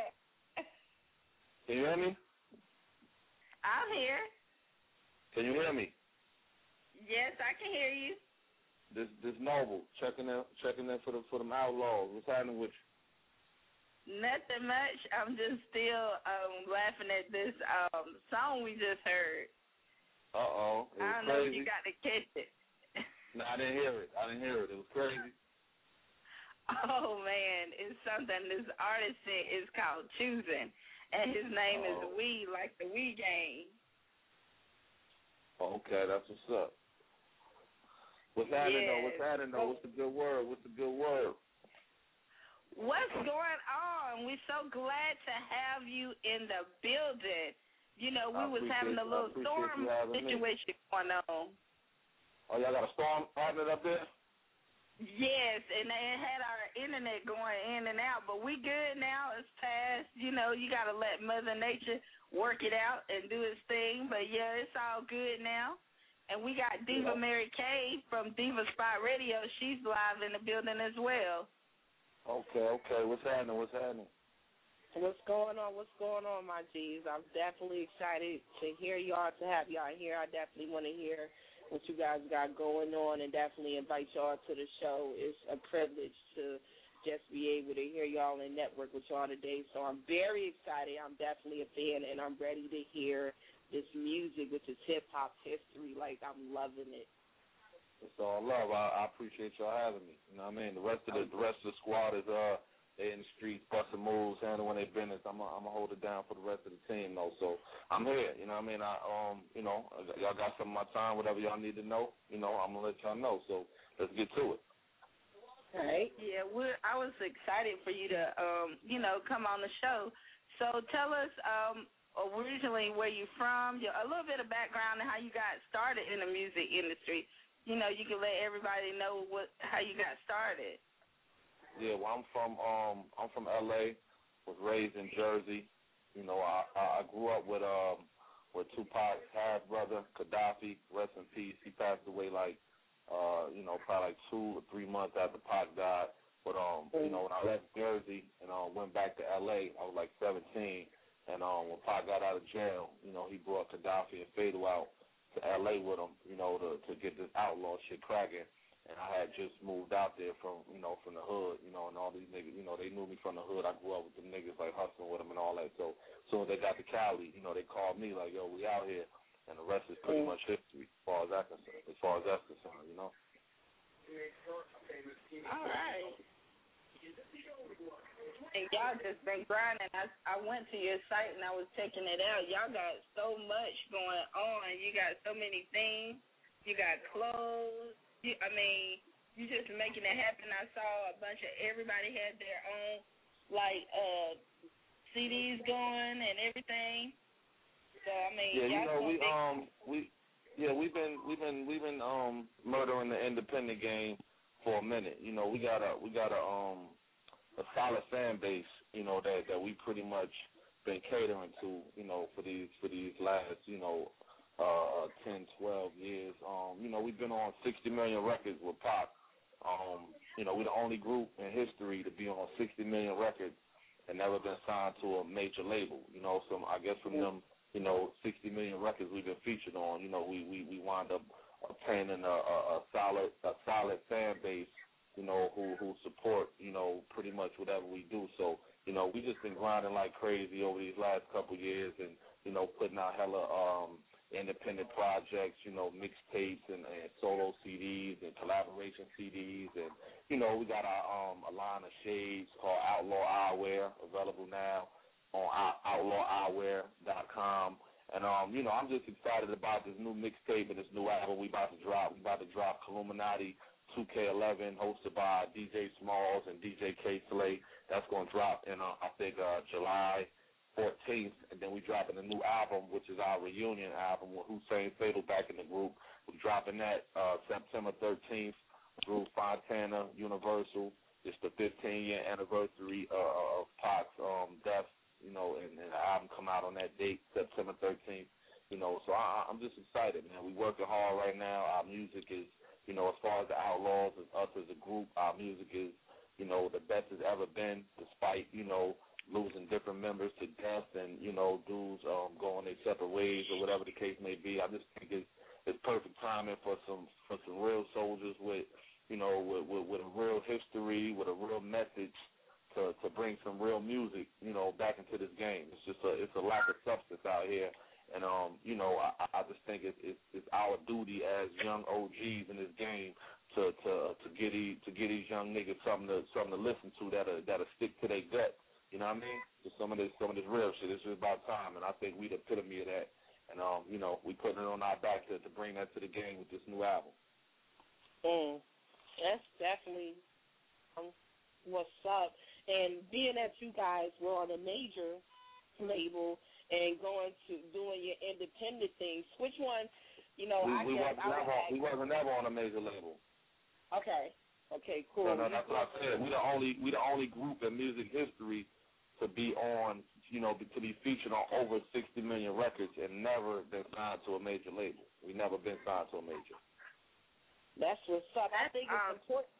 Can you hear me? I'm here. Can you hear me? Yes, I can hear you. This this Noble checking in checking in for the for them outlaws. What's happening with you? Nothing much. I'm just still um, laughing at this um, song we just heard. Uh oh. I don't know if you got to catch it. No, I didn't hear it. I didn't hear it. It was crazy. Oh man, it's something this artist said is called Choosing. And his name oh. is We, like the We game. Okay, that's what's up. What's happening, yes. though? What's happening, though? What's the good word? What's the good word? What's going on? We're so glad to have you in the building. You know, we I was having a little storm situation me. going on. Oh, y'all got a storm happening up there? Yes, and it had our internet going in and out, but we good now. It's past. You know, you got to let Mother Nature work it out and do its thing. But, yeah, it's all good now. And we got Diva yeah. Mary Kay from Diva Spot Radio. She's live in the building as well. Okay, okay. What's happening? What's happening? What's going on? What's going on, my G's? I'm definitely excited to hear y'all, to have y'all here. I definitely want to hear what you guys got going on, and definitely invite y'all to the show. It's a privilege to just be able to hear y'all and network with y'all today. So I'm very excited. I'm definitely a fan, and I'm ready to hear this music, which is hip-hop history. Like, I'm loving it. It's all love. I, I appreciate y'all having me. You know what I mean? The rest of the, the rest of the squad is uh they in the streets, busting moves, handling their business. I'm I'm gonna hold it down for the rest of the team, though. So I'm here. You know what I mean? I um you know y'all got some of my time, whatever y'all need to know. You know I'm gonna let y'all know. So let's get to it. All right. Yeah, we're, I was excited for you to um you know come on the show. So tell us um originally where you from, your, a little bit of background and how you got started in the music industry. You know, you can let everybody know what how you got started. Yeah, well, I'm from um I'm from L A. Was raised in Jersey. You know, I I grew up with um with Tupac's half brother Gaddafi. Rest in peace. He passed away like uh you know probably like two or three months after Pac died. But um you know when I left Jersey and uh, went back to L A, I was like seventeen. And um when Pac got out of jail, you know he brought Gaddafi and Fatal out. to L A with them, you know, to to get this outlaw shit cracking. And I had just moved out there from, you know, from the hood, you know, and all these niggas, you know, they knew me from the hood. I grew up with them niggas, like, hustling with them and all that. So as soon as they got to Cali, you know, they called me like, yo, we out here. And the rest is pretty much history as far as that's concerned, as far as that's concerned, you know. All right. And y'all just been grinding. I I went to your site and I was checking it out. Y'all got so much going on. You got so many things. You got clothes. You, I mean, you just making it happen. I saw a bunch of everybody had their own like uh C Ds going and everything. So I mean, yeah, you know, we big... um we yeah we've been we've been we've been um murdering the independent game for a minute. You know, we got a we got a um a solid fan base. You know that that we pretty much been catering to. You know for these for these last you know. Uh, ten, twelve years. Um, you know, we've been on sixty million records with Pac. Um, you know, we're the only group in history to be on sixty million records and never been signed to a major label. You know, so I guess from them, you know, sixty million records we've been featured on, you know, we we, we wind up obtaining a, a, a solid a solid fan base, you know, who who support, you know, pretty much whatever we do. So, you know, we just been grinding like crazy over these last couple of years and, you know, putting out hella um independent projects, you know, mixtapes and, and solo C Ds and collaboration C Ds, and you know, we got our um a line of shades called Outlaw Eyewear available now on outlaw eyewear dot com, and um you know, I'm just excited about this new mixtape and this new album we about to drop. We about to drop Illuminati two K eleven, hosted by D J Smalls and D J K Slay. That's gonna drop in uh, I think uh, July fourteenth, and then we dropping a new album, which is our reunion album with Hussein Fatal back in the group. We're dropping that uh, September thirteenth through Fontana Universal. It's the fifteen-year anniversary uh, of Pac's um, death, you know, and, and the album come out on that date, September thirteenth. You know, so I, I'm just excited, man. We working hard right now. Our music is, you know, as far as the Outlaws, as us as a group, our music is, you know, the best it's ever been, despite, you know, losing different members to death and, you know, dudes um, going their separate ways or whatever the case may be. I just think it's, it's perfect timing for some for some real soldiers with, you know, with, with, with a real history, with a real message to, to bring some real music, you know, back into this game. It's just a it's a lack of substance out here. And, um, you know, I, I just think it's, it's, it's our duty as young O Gs in this game to to to get these, to get these young niggas something to something to listen to that'll that'll stick to their gut. You know what I mean? Just some of this, some of this real shit. It's just about time, and I think we the epitome of that. And um, you know, we putting it on our back to, to bring that to the game with this new album. Mm, that's definitely um, what's up. And being that you guys were on a major label and going to doing your independent things, which one? You know, we, I we guess wasn't I would never, ask, we wasn't never on a major label. Okay. Okay, cool. No, no, that's what I said. We the only we the only group in music history to be on, you know, to be featured on over sixty million records and never been signed to a major label. We never been signed to a major. That's what's up. I think it's Um, important.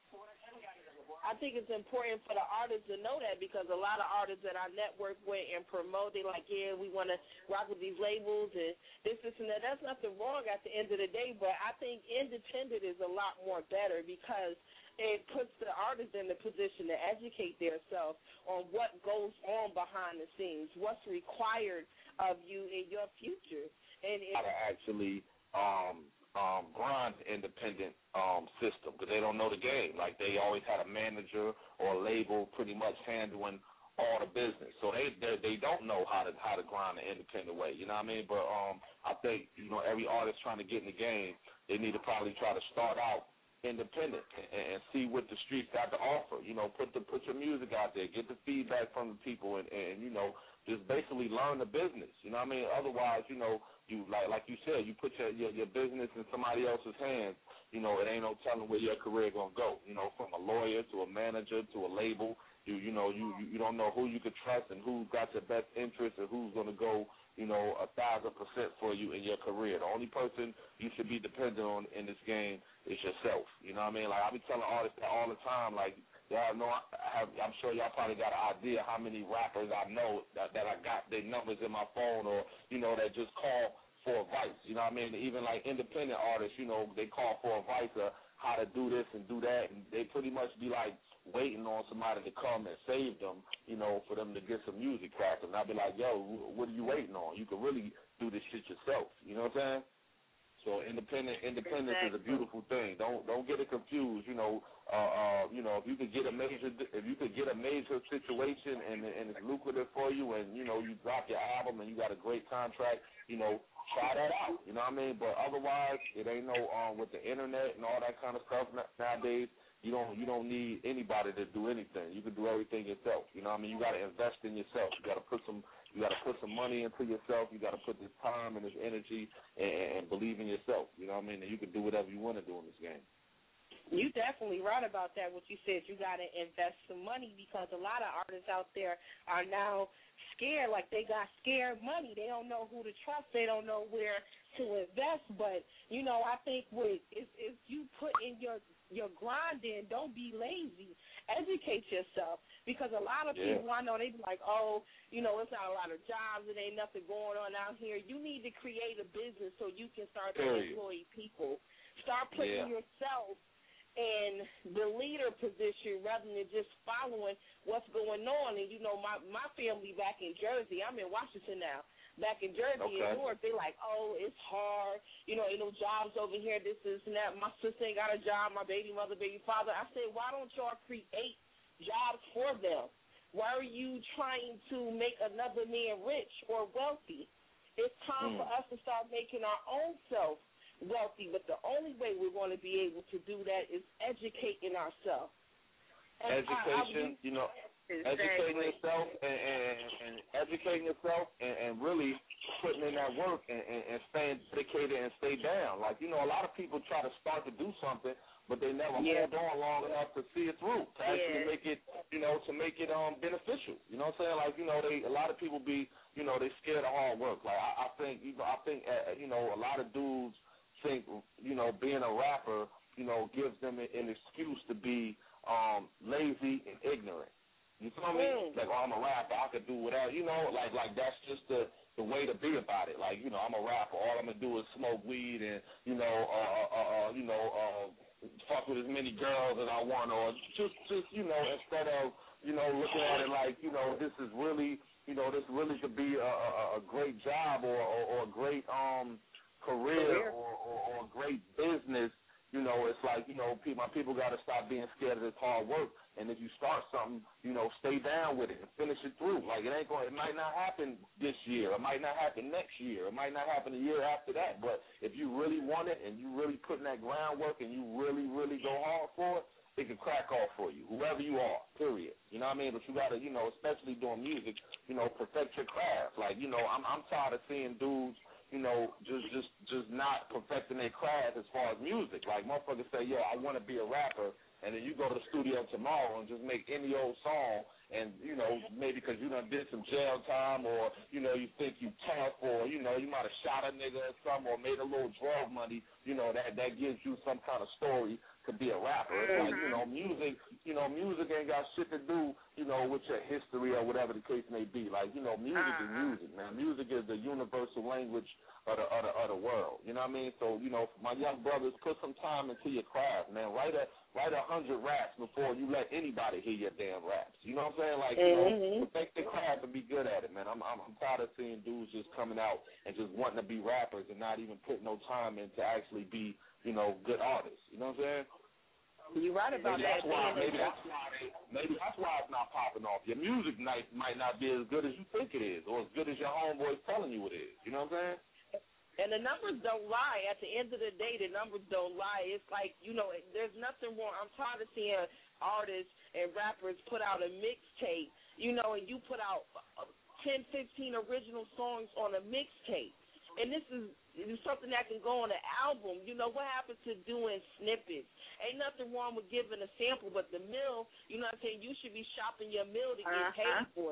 I think it's important for the artists to know that, because a lot of artists that I network with and promote, they like, yeah, we want to rock with these labels and this, this, and that. There's nothing wrong at the end of the day, but I think independent is a lot more better because it puts the artist in the position to educate themselves on what goes on behind the scenes, what's required of you in your future. And it, how to actually um, um, grind the independent um, system, because they don't know the game. Like, they always had a manager or a label pretty much handling all the business, so they they, they don't know how to how to grind the independent way. You know what I mean? But um, I think, you know, every artist trying to get in the game, they need to probably try to start out independent and, and see what the streets got to offer. You know, put the put your music out there, get the feedback from the people, and, and you know, just basically learn the business. You know what I mean? Otherwise, you know, you like like you said, you put your, your your business in somebody else's hands. You know, it ain't no telling where your career gonna go. You know, from a lawyer to a manager to a label, you you know you you don't know who you could trust and who's got your best interest and who's gonna go, you know, a thousand percent for you in your career. The only person you should be dependent on in this game is yourself. You know what I mean? Like, I be telling artists that all the time. Like, y'all know, I have, I'm sure y'all probably got an idea how many rappers I know that, that I got their numbers in my phone, or, you know, that just call for advice. You You know what I mean? Even like independent artists, you know, they call for advice of how to do this and do that, and they pretty much be like waiting on somebody to come and save them, you know, for them to get some music cracking. And I'll be like, yo, what are you waiting on? You can really do this shit yourself. You know what I'm saying? So independent independence exactly. is a beautiful thing. Don't don't get it confused. You know, uh, uh, you know, if you could get a major if you could get a major situation and and it's lucrative for you, and you know you drop your album and you got a great contract, you know, try that out. You know what I mean? But otherwise, it ain't no um with the internet and all that kind of stuff nowadays. You don't you don't need anybody to do anything. You can do everything yourself. You know what I mean? You got to invest in yourself. You got to put some you got to put some money into yourself. You got to put this time and this energy and, and believe in yourself. You know what I mean? And you can do whatever you want to do in this game. You definitely right about that. What you said, you got to invest some money because a lot of artists out there are now scared, like they got scared money. They don't know who to trust. They don't know where to invest. But you know, I think with if, if you put in your your grind in, don't be lazy. Educate yourself because a lot of yeah. people I know they be like, oh, you know, it's not a lot of jobs. It ain't nothing going on out here. You need to create a business so you can start to employ people. Start putting yeah. yourself in the leader position rather than just following what's going on. And, you know, my, my family back in Jersey, I'm in Washington now. Back in Jersey okay. and Newark, they like, oh, it's hard. You know, ain't no jobs over here, this, this, and that. My sister ain't got a job, my baby mother, baby father. I said, why don't y'all create jobs for them? Why are you trying to make another man rich or wealthy? It's time mm. for us to start making our own self wealthy, but the only way we're going to be able to do that is educating ourselves. And Education, I, I, you know, exactly. educating yourself and, and, and educating yourself and, and really putting in that work and, and, and staying dedicated and stay down. Like, you know, a lot of people try to start to do something, but they never yeah. hold on long enough to see it through, to actually yeah. make it, you know, to make it um beneficial. You know what I'm saying? Like, you know, they a lot of people be, you know, they scared of hard work. Like, I, I think, you know, I think, uh, you know, a lot of dudes think, you know, being a rapper, you know, gives them an, an excuse to be um, lazy and ignorant. You feel me? Mm. Like, oh, I'm a rapper, I could do whatever. You know, like, like that's just the the way to be about it. Like, you know, I'm a rapper. All I'm gonna do is smoke weed and, you know, uh, uh, uh you know, uh, fuck with as many girls as I want, or just, just, you know, instead of, you know, looking at it like, you know, this is really, you know, this really could be a, a, a great job or, or, or a great um career, career. Or, or, or a great business. You know, it's like, you know, people, my people got to stop being scared of this hard work. And if you start something, you know, stay down with it and finish it through. Like, it ain't going, it might not happen this year. It might not happen next year. It might not happen a year after that. But if you really want it and you really put in that groundwork and you really, really go hard for it, it can crack off for you, whoever you are, period. You know what I mean? But you got to, you know, especially doing music, you know, perfect your craft. Like, you know, I'm, I'm tired of seeing dudes, you know, just just just not perfecting their craft as far as music. Like, motherfuckers say, yo, I want to be a rapper, and then you go to the studio tomorrow and just make any old song, and, you know, maybe because you done did some jail time or, you know, you think you tough or, you know, you might have shot a nigga or something or made a little drug money, you know, that, that gives you some kind of story to be a rapper. It's like, you know, music, you know, music ain't got shit to do, you know, with your history or whatever the case may be. Like, you know, music is music, man. Music is the universal language of the, of the, of the world. You know what I mean? So, you know, my young brothers, put some time into your craft, man. Write a write a hundred raps before you let anybody hear your damn raps. You know what I'm saying? Like, you know, mm-hmm. perfect the craft and be good at it, man. I'm, I'm I'm tired of seeing dudes just coming out and just wanting to be rappers and not even putting no time in to actually be, you know, good artists. You know what I'm saying? You're right about maybe that. That's why, maybe that's why they, maybe that's why it's not popping off. Your music might might not be as good as you think it is, or as good as your homeboy's telling you it is. You know what I'm saying? And the numbers don't lie. At the end of the day, the numbers don't lie. It's like, you know, there's nothing wrong. I'm tired of seeing artists and rappers put out a mixtape, you know, and you put out ten, fifteen original songs on a mixtape. And this is something that can go on an album. You know, what happens to doing snippets? Ain't nothing wrong with giving a sample, but the mill, you know what I'm saying, you should be shopping your mill to get uh-huh. paid for it.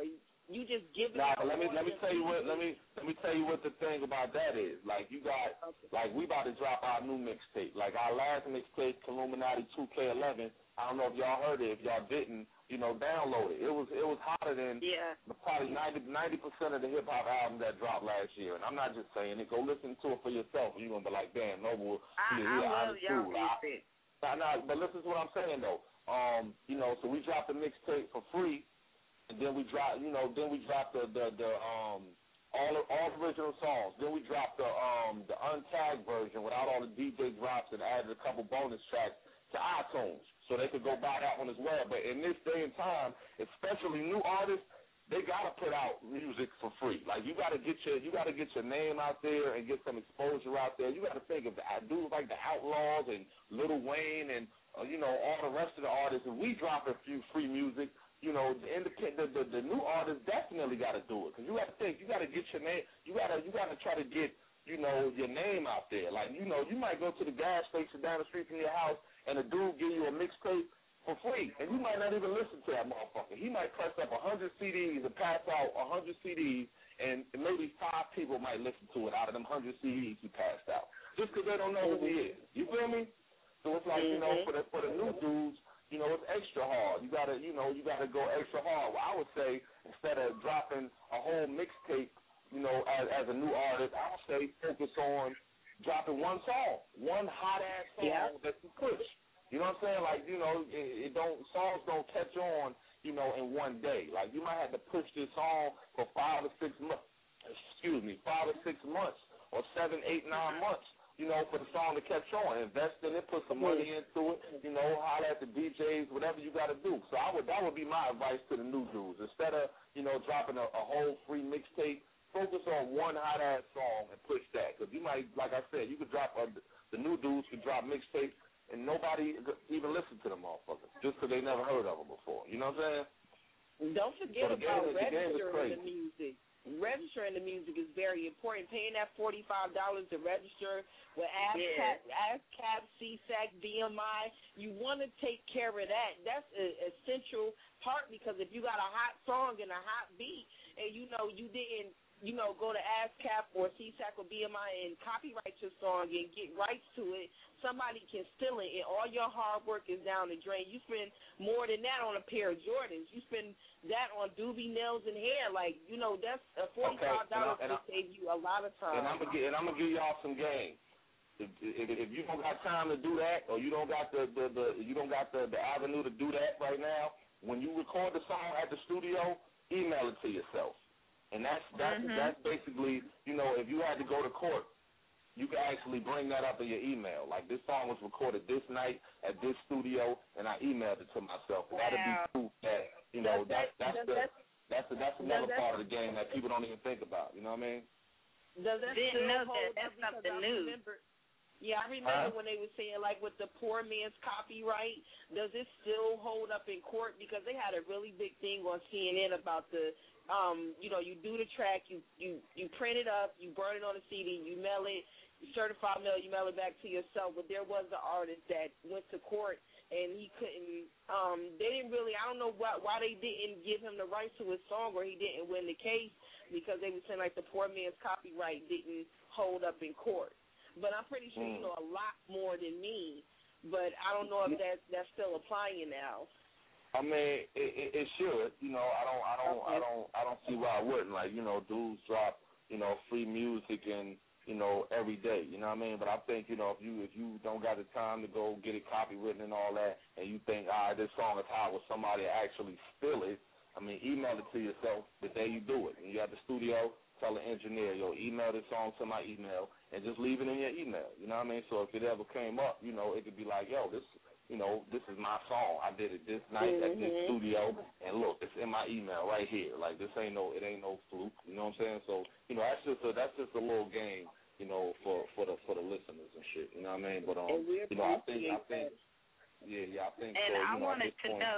You just giving Nah, out. but let me all let me your tell you what let music. me let me tell you what the thing about that is. Like you got Okay. like we about to drop our new mixtape. Like our last mixtape, Illuminati two K eleven. I don't know if y'all heard it. If y'all didn't, you know, download it. It was it was hotter than Yeah. the probably ninety percent of the hip hop albums that dropped last year. And I'm not just saying it. Go listen to it for yourself. You're gonna be like, damn, Noble. I, yeah, I yeah, love y'all music. Nah, nah, but listen to what I'm saying though. Um, you know, so we dropped the mixtape for free. And then we drop, you know, then we drop the the, the um all all original songs. Then we dropped the um the untagged version without all the D J drops and added a couple bonus tracks to iTunes, so they could go buy that one as well. But in this day and time, especially new artists, they gotta put out music for free. Like you gotta get your you gotta get your name out there and get some exposure out there. You gotta think of the dudes like the Outlaws and Lil Wayne and uh, you know all the rest of the artists. If we drop a few free music. You know, the independent, the, the, the new artists definitely got to do it because you got to think, you got to get your name, you got to, you got to try to get, you know, your name out there. Like, you know, you might go to the gas station down the street from your house and a dude give you a mixtape for free, and you might not even listen to that motherfucker. He might press up a hundred C Ds and pass out a hundred C Ds, and maybe five people might listen to it out of them hundred C Ds he passed out, just because they don't know who he is. You feel me? So it's like, you know, for the for the new dudes. You know, it's extra hard. You gotta, you know, you gotta go extra hard. Well, I would say instead of dropping a whole mixtape, you know, as, as a new artist, I would say focus on dropping one song, one hot ass song yeah. that you push. You know what I'm saying? Like, you know, it, it don't songs don't catch on, you know, in one day. Like you might have to push this song for five or six months. Excuse me, five or six months, or seven, eight, nine months. You know, for the song to catch on, invest in it, put some money into it, you know, holler at the D Js, whatever you got to do. So I would, that would be my advice to the new dudes. Instead of, you know, dropping a, a whole free mixtape, focus on one hot-ass song and push that. Because you might, like I said, you could drop, a, the new dudes could drop mixtapes and nobody even listen to them motherfuckers just because they never heard of them before. You know what I'm saying? Don't forget so about game, registering the, the music. Registering the music is very important. Paying that forty-five dollars to register with ASCAP, yeah. ASCAP, C S A C, B M I, you want to take care of that. That's an essential part because if you got a hot song and a hot beat and, you know, you didn't, you know, go to ASCAP or C S A C or B M I and copyright your song and get rights to it, somebody can steal it, and all your hard work is down the drain. You spend more than that on a pair of Jordans. You spend that on doobie nails and hair. Like, you know, that's a forty-five dollars okay, to save you a lot of time. And I'm gonna and I'm gonna give y'all some game. If, if, if you don't got time to do that, or you don't got the, the, the you don't got the, the avenue to do that right now, when you record the song at the studio, email it to yourself. And that's that's mm-hmm. that's basically, you know, if you had to go to court, you can actually bring that up in your email. Like, this song was recorded this night at this studio, and I emailed it to myself. And wow. that'll be proof that, you know, that, that's that's the that, that's a, that's another that, part of the game that people don't even think about. You know what I mean? Does that Didn't still know hold that. That's up? something new. Remember, yeah, I remember huh? when they were saying, like, with the poor man's copyright, does it still hold up in court? Because they had a really big thing on C N N about the, um, you know, you do the track, you, you, you print it up, you burn it on a C D, you mail it, you certify mail, you mail it back to yourself. But there was an artist that went to court, and he couldn't, um, they didn't really, I don't know why, why they didn't give him the rights to his song, or he didn't win the case, because they were saying, like, the poor man's copyright didn't hold up in court. But I'm pretty sure mm. you know a lot more than me, but I don't know if that, that's still applying now. I mean, it, it, it should. You know, I don't, I don't, okay. I don't, I don't see why I wouldn't. Like, you know, dudes drop, you know, free music and, you know, every day. You know what I mean? But I think, you know, if you if you don't got the time to go get it copywritten and all that, and you think, all right, this song is hot, will somebody actually steal it? I mean, email it to yourself the day you do it. And you at the studio, tell the engineer, yo, email this song to my email, and just leave it in your email. You know what I mean? So if it ever came up, you know, it could be like, yo, this. You know, this is my song. I did it this night mm-hmm. at this studio, and look, it's in my email right here. Like, this ain't no, it ain't no fluke. You know what I'm saying? So, you know, that's just a, that's just a little game, you know, for for the for the listeners and shit. You know what I mean? But um, you know, I think I think, yeah, yeah, I think. And so, you I know, wanted to point, know.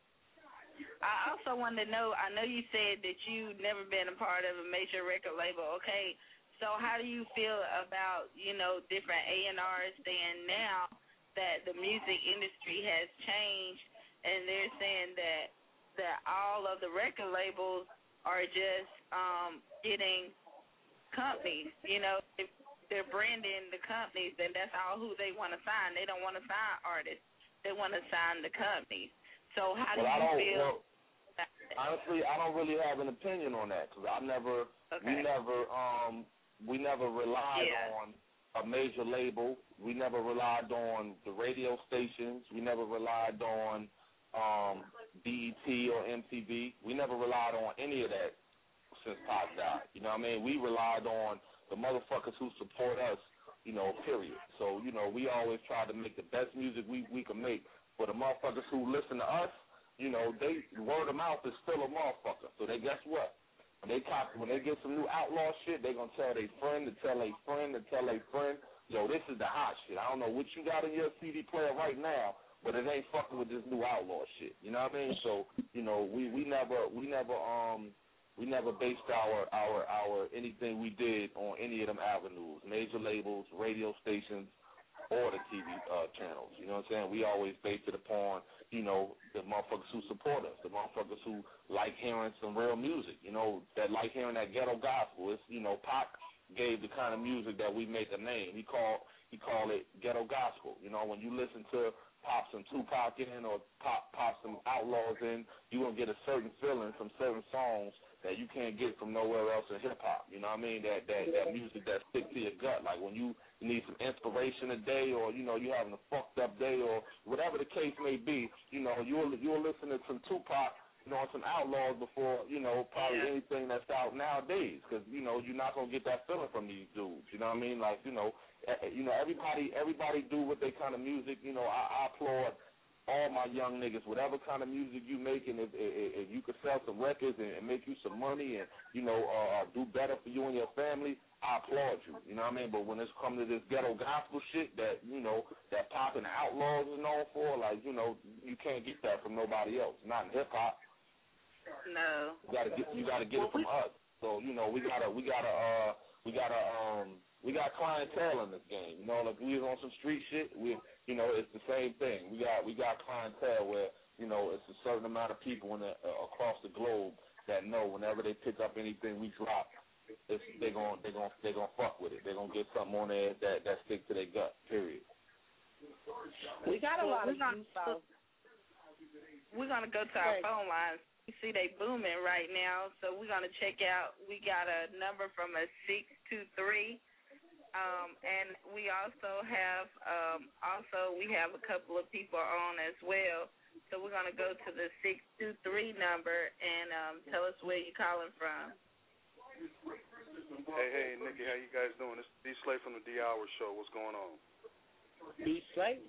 I also wanted to know. I know you said that you've never been a part of a major record label. Okay, so how do you feel about, you know, different A and Rs saying now that the music industry has changed, and they're saying that that all of the record labels are just um, getting companies. You know, if they're branding the companies, then that's all who they want to sign. They don't want to sign artists. They want to sign the companies. So how do well, you I don't, feel? Well, honestly, I don't really have an opinion on that because I never, okay. we never, um, we never relied yeah. on a major label. We never relied on the radio stations. We never relied on um, B E T or M T V. We never relied on any of that since Pac died. You know what I mean? We relied on the motherfuckers who support us, you know, period. So, you know, we always try to make the best music we, we can make. For the motherfuckers who listen to us, you know, they word of mouth is still a motherfucker. So they guess what? When they copy, when they get some new outlaw shit, they gonna tell their friend to tell a friend to tell a friend, yo, this is the hot shit. I don't know what you got in your C D player right now, but it ain't fucking with this new outlaw shit. You know what I mean? So, you know, we, we never we never um we never based our our our anything we did on any of them avenues, major labels, radio stations, or the T V uh, channels. You know what I'm saying? We always based it upon, you know, the motherfuckers who support us, the motherfuckers who like hearing some real music, you know, that like hearing that ghetto gospel. It's, you know, Pac gave the kind of music that we make a name. He called he called it ghetto gospel. You know, when you listen to pop some Tupac in or pop pop some Outlaws in, you gonna get a certain feeling from certain songs that you can't get from nowhere else in hip hop. You know what I mean? That that that music that sticks to your gut. Like when you need some inspiration a day, or you know you having a fucked up day, or whatever the case may be. You know you'll you'll listen to some Tupac, you know, and some Outlaws before you know probably yeah. anything that's out nowadays, because you know you're not gonna get that feeling from these dudes. You know what I mean? Like you know, you know everybody everybody do what they kind of music. You know I, I applaud all my young niggas, whatever kind of music you make, and if, if, if you could sell some records and, and make you some money and, you know, uh, do better for you and your family, I applaud you. You know what I mean? But when it's come to this ghetto gospel shit that, you know, that Pac and the Outlaws is known for, like, you know, you can't get that from nobody else. Not in hip-hop. No. You gotta get, you gotta get it from us. So, you know, we gotta, we gotta, uh, we gotta, um, we got clientele in this game. You know, like we was on some street shit, we, you know, it's the same thing. We got we got clientele where, you know, it's a certain amount of people in the, uh, across the globe that know whenever they pick up anything we drop, it's, they're gonna they're gonna they're gonna fuck with it. They're gonna get something on there that that sticks to their gut. Period. We got a well, lot of gonna, youth. We're gonna go to our phone lines. You see they booming right now, so we're gonna check out. We got a number from a six two three. Um, and we also have um, also we have a couple of people on as well. So we're gonna go to the six two three number and um, tell us where you're calling from. Hey, hey, Nikki, how you guys doing? It's D Slay from the D Hour Show. What's going on? D Slay.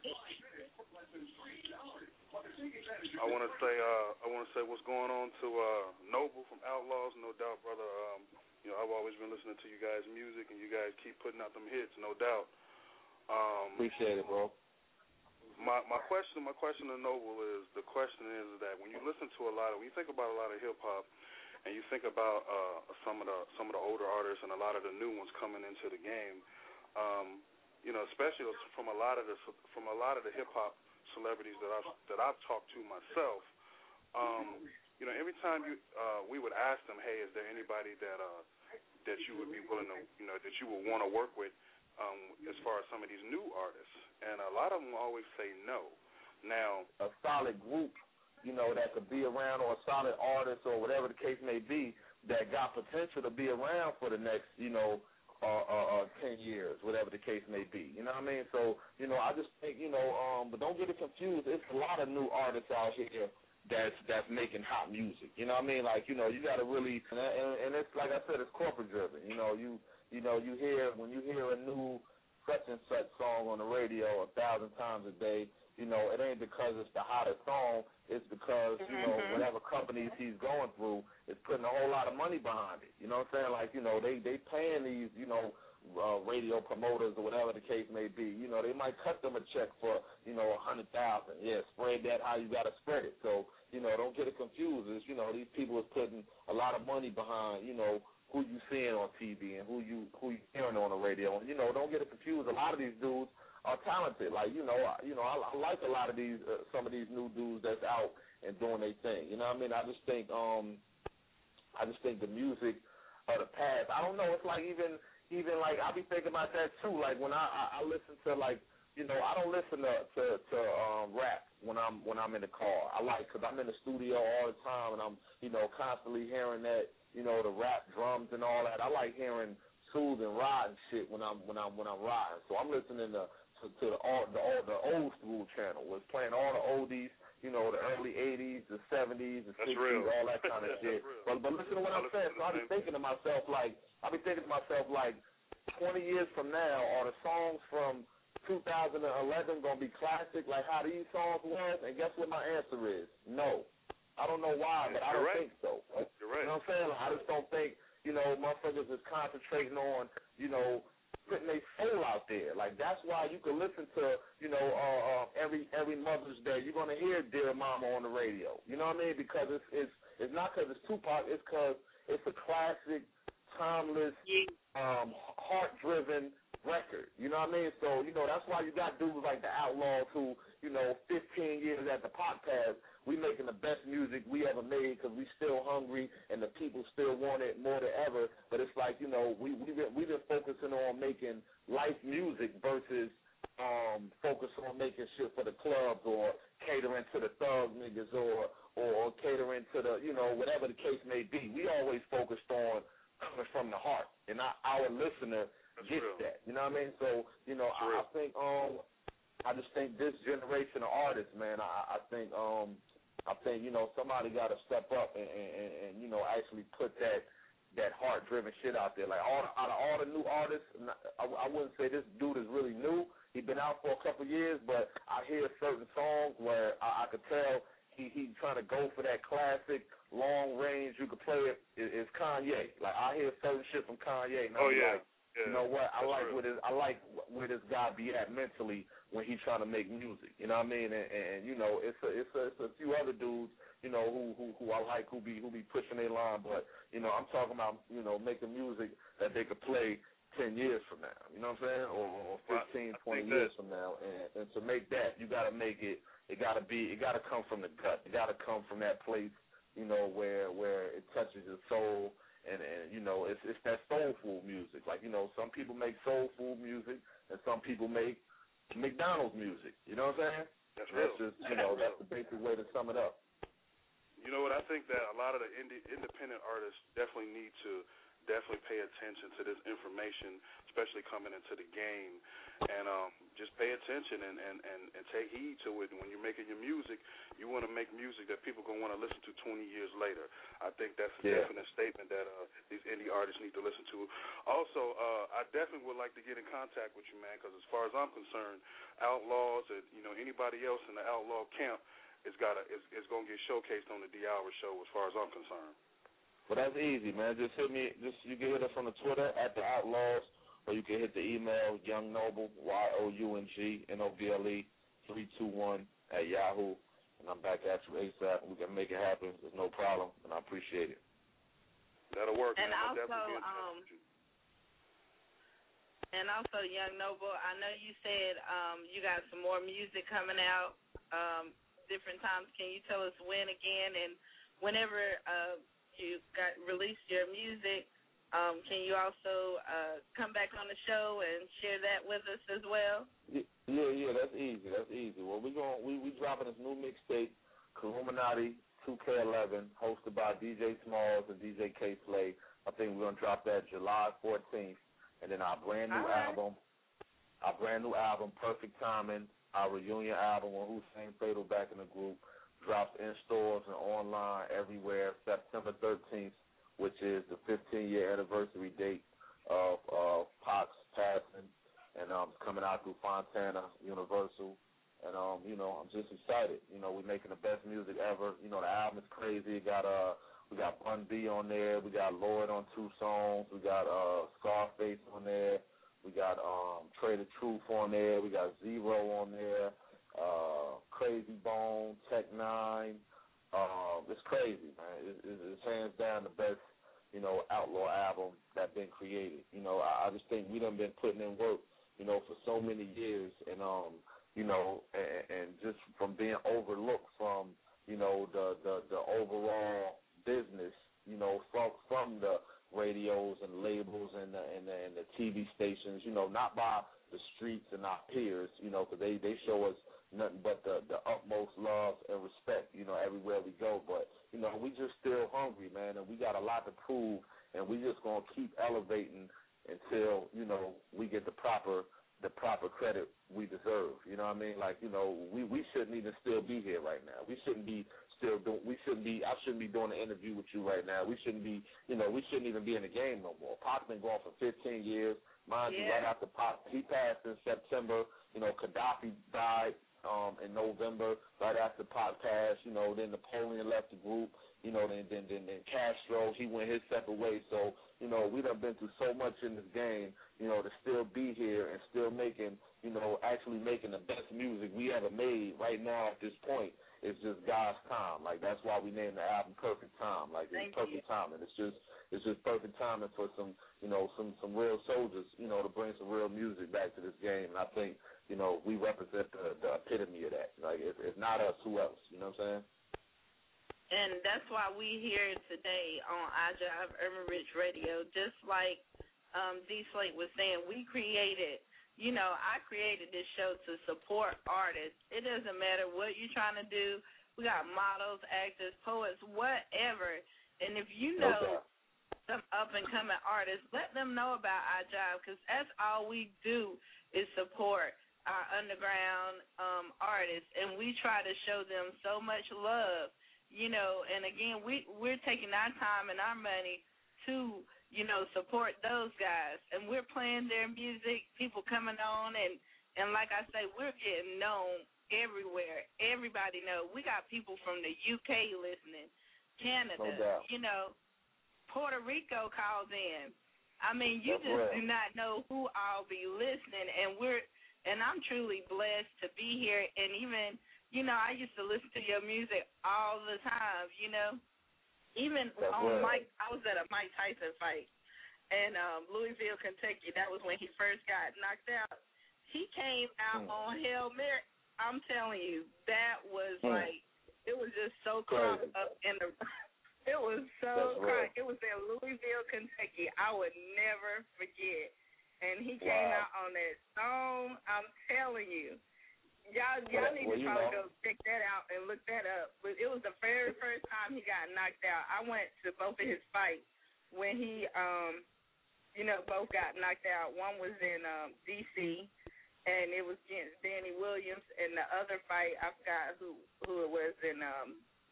I want to say uh, I want to say what's going on to uh, Noble from Outlaws. No doubt, brother. Um, You know, I've always been listening to you guys' music, and you guys keep putting out them hits, no doubt. Um, Appreciate it, bro. My my question, my question to Noble is the question is that when you listen to a lot of, when you think about a lot of hip hop, and you think about uh, some of the some of the older artists and a lot of the new ones coming into the game, um, you know, especially from a lot of the from a lot of the hip hop celebrities that I've that I've talked to myself. Um, You know, every time you uh, we would ask them, hey, is there anybody that uh, that you would be willing to, you know, that you would want to work with um, as far as some of these new artists? And a lot of them always say no. Now, a solid group, you know, that could be around, or a solid artist, or whatever the case may be, that got potential to be around for the next, you know, uh, uh, uh, ten years, whatever the case may be. You know what I mean? So, you know, I just think, you know, um, but don't get it confused. It's a lot of new artists out here that's that's making hot music. You know what I mean? Like, you know, you got to really, and, and it's like I said, it's corporate driven. You know, you you know, you hear, when you hear a new such and such song on the radio a thousand times a day, you know, it ain't because it's the hottest song. It's because, you know, mm-hmm. whatever companies he's going through is putting a whole lot of money behind it. You know what I'm saying? Like, you know, they, they paying these, you know, Uh, radio promoters or whatever the case may be. You know, they might cut them a check for, you know, a hundred thousand. Yeah, spread that how you got to spread it. So, you know, don't get it confused. It's, you know, these people is putting a lot of money behind, you know, who you seeing on T V and who you who you hearing on the radio. And, you know, don't get it confused. A lot of these dudes are talented. Like, you know, I, you know, I, I like a lot of these, uh, some of these new dudes that's out and doing their thing. You know what I mean? I just think, um, I just think the music of the past. I don't know. It's like even even like I be thinking about that too. Like when I I, I listen to like you know I don't listen to to, to um, rap when I'm when I'm in the car. I like because I'm in the studio all the time and I'm you know constantly hearing that you know the rap drums and all that. I like hearing soothing riding shit when I'm when I'm when I'm riding. So I'm listening to to, to the all the all the old school channel. Was playing all the oldies. You know, the early eighties, the seventies, the sixties, all that kind of shit. But, but listen to what I'm saying. So I be thinking to myself, like, I be thinking to myself, like, twenty years from now, are the songs from two thousand eleven going to be classic, like how these songs was? And guess what my answer is? No. I don't know why, but I don't right. think so. You're right. You know what I'm saying? Like, I just don't think, you know, motherfuckers is concentrating on, you know, putting their soul out there. Like, that's why you can listen to, you know, uh, uh, every every Mother's Day, you're going to hear Dear Mama on the radio. You know what I mean? Because it's it's, it's not because it's Tupac, it's because it's a classic, timeless, um, heart-driven record. You know what I mean? So, you know, that's why you got dudes like the Outlaws who, you know, fifteen years at the Pop Pass, we making the best music we ever made because we still hungry and the people still want it more than ever. But it's like, you know, we, we've been, we've been focusing on making life music versus um, focus on making shit for the clubs or catering to the thug niggas or, or catering to the, you know, whatever the case may be. We always focused on coming from the heart, and our, our listener That's gets real. that. You know what I mean? So, you know, I, I think um, I just think this generation of artists, man, I, I think um, I think, you know, somebody got to step up and, and, and, you know, actually put that that heart-driven shit out there. Like, all, out of all the new artists, I, I wouldn't say this dude is really new. He's been out for a couple of years, but I hear certain songs where I, I could tell he he's trying to go for that classic, long-range, you could play it, it, it's Kanye. Like, I hear certain shit from Kanye, and I'm oh, yeah. like, yeah. you know what, I That's like real. where this, I like where this guy be at mentally when he's trying to make music, you know what I mean? And, and you know, it's a, it's a, it's a few other dudes, you know, who, who, who I like, who be, who be pushing their line. But you know, I'm talking about, you know, making music that they could play ten years from now. You know what I'm saying? Or, or fifteen, twenty years from now. And, and to make that, you got to make it. It got to be. It got to come from the gut. It got to come from that place, you know, where where it touches your soul. And, and you know, it's it's that soulful music. Like, you know, some people make soulful music, and some people make McDonald's music. You know what I'm saying? That's, that's real. just, you know, that's the basic way to sum it up. You know what? I think that a lot of the indie, independent artists definitely need to definitely pay attention to this information, especially coming into the game, and um, just pay attention and, and, and, and take heed to it. When you're making your music, you want to make music that people going to want to listen to twenty years later. I think that's a yeah. definite statement that uh, these indie artists need to listen to. Also, uh, I definitely would like to get in contact with you, man, because as far as I'm concerned, Outlaws and, you know, anybody else in the Outlaw camp is got a, is, is going to get showcased on the D Hour show as far as I'm concerned. Well, that's easy, man. Just hit me. Just you can hit us on the Twitter at the Outlaws, or you can hit the email Young Noble Y O U N G N O B L E three two one at Yahoo, and I'm back at you ASAP. We can make it happen. There's no problem, and I appreciate it. That'll work. And man. also, um, and also, Young Noble, I know you said um, you got some more music coming out um, different times. Can you tell us when again, and whenever? Uh, you got released your music, um, can you also uh, come back on the show and share that with us as well? Yeah, yeah, that's easy. That's easy. Well, we going we we dropping this new mixtape, Illuminati two K eleven, hosted by D J Smalls and D J K Slay. I think we're gonna drop that July fourteenth, and then our brand new right. album, our brand new album, Perfect Timing, our reunion album with Hussein Fatal back in the group. Drops in stores and online everywhere September thirteenth, which is the fifteen-year anniversary date of uh, Pac's passing, and um, it's coming out through Fontana Universal. And um, you know, I'm just excited. You know, we're making the best music ever. You know, the album is crazy. We got uh, we got Bun B on there. We got Lloyd on two songs. We got uh, Scarface on there. We got um, Trader Truth on there. We got Zero on there. Uh, Crazy Bone, Tech Nine, uh, it's crazy, man. It, it, it's hands down the best, you know, outlaw album that been created. You know, I, I just think we done been putting in work, you know, for so many years, and um, you know, and, and just from being overlooked from, you know, the the, the overall business you know, from from the radios and labels and the, and the, and the T V stations, you know, not by the streets and our peers, you know, because they, they show us nothing but the, the utmost love and respect, you know, everywhere we go. But, you know, we just still hungry, man, and we got a lot to prove, and we just going to keep elevating until, you know, we get the proper the proper credit we deserve. You know what I mean? Like, you know, we, we shouldn't even still be here right now. We shouldn't be still doing, we shouldn't be, I shouldn't be doing an interview with you right now. We shouldn't be, you know, we shouldn't even be in the game no more. Pac's been going for fifteen years. Mind yeah. you, right after Pac, he passed in September. You know, Gaddafi died um, in November, right after Pac passed. You know, then Napoleon left the group. You know, then, then then then Castro, he went his separate way. So, you know, we done been through so much in this game, you know, to still be here and still making, you know, actually making the best music we ever made right now at this point. It's just God's time. Like, that's why we named the album Perfect Time. Like, it's Thank perfect you. timing. It's just it's just perfect timing for some, you know, some, some real soldiers, you know, to bring some real music back to this game. And I think, you know, we represent the, the epitome of that. Like, if, if not us, who else? You know what I'm saying? And that's why we here today on I Jive Urban Rich Radio. Just like um, D Slate was saying, we created, you know, I created this show to support artists. It doesn't matter what you're trying to do. We got models, actors, poets, whatever. And if you know okay. some up-and-coming artists, let them know about I Jive, because that's all we do is support our underground um, artists. And we try to show them so much love. You know, and again, we, we're taking our time and our money to, you know, support those guys. And we're playing their music, people coming on, and, and like I say, we're getting known everywhere. Everybody knows. We got people from the U K listening, Canada, no you know, Puerto Rico calls in. I mean, you That's just right. do not know who all be listening, and we're, and I'm truly blessed to be here, and even, you know, I used to listen to your music all the time, you know. Even That's on right. Mike, I was at a Mike Tyson fight in um, Louisville, Kentucky. That was when he first got knocked out. He came out mm. on Hail Mary. I'm telling you, that was mm. like, it was just so crunk up in the, it was so crunk. It was in Louisville, Kentucky. I would never forget. And he came wow. out on that song. I'm telling you. Y'all, y'all need well, to probably know. go check that out and look that up. But it was the very first time he got knocked out. I went to both of his fights when he, um, you know, both got knocked out. One was in um, D C, and it was against Danny Williams. And the other fight, I forgot who who it was in um,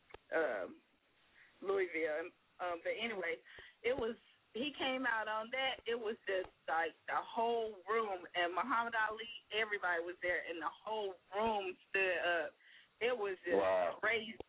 uh, Louisville. Um, but anyway, it was. He came out on that. It was just like the whole room, and Muhammad Ali, everybody was there, and the whole room stood up. It was just wow. crazy.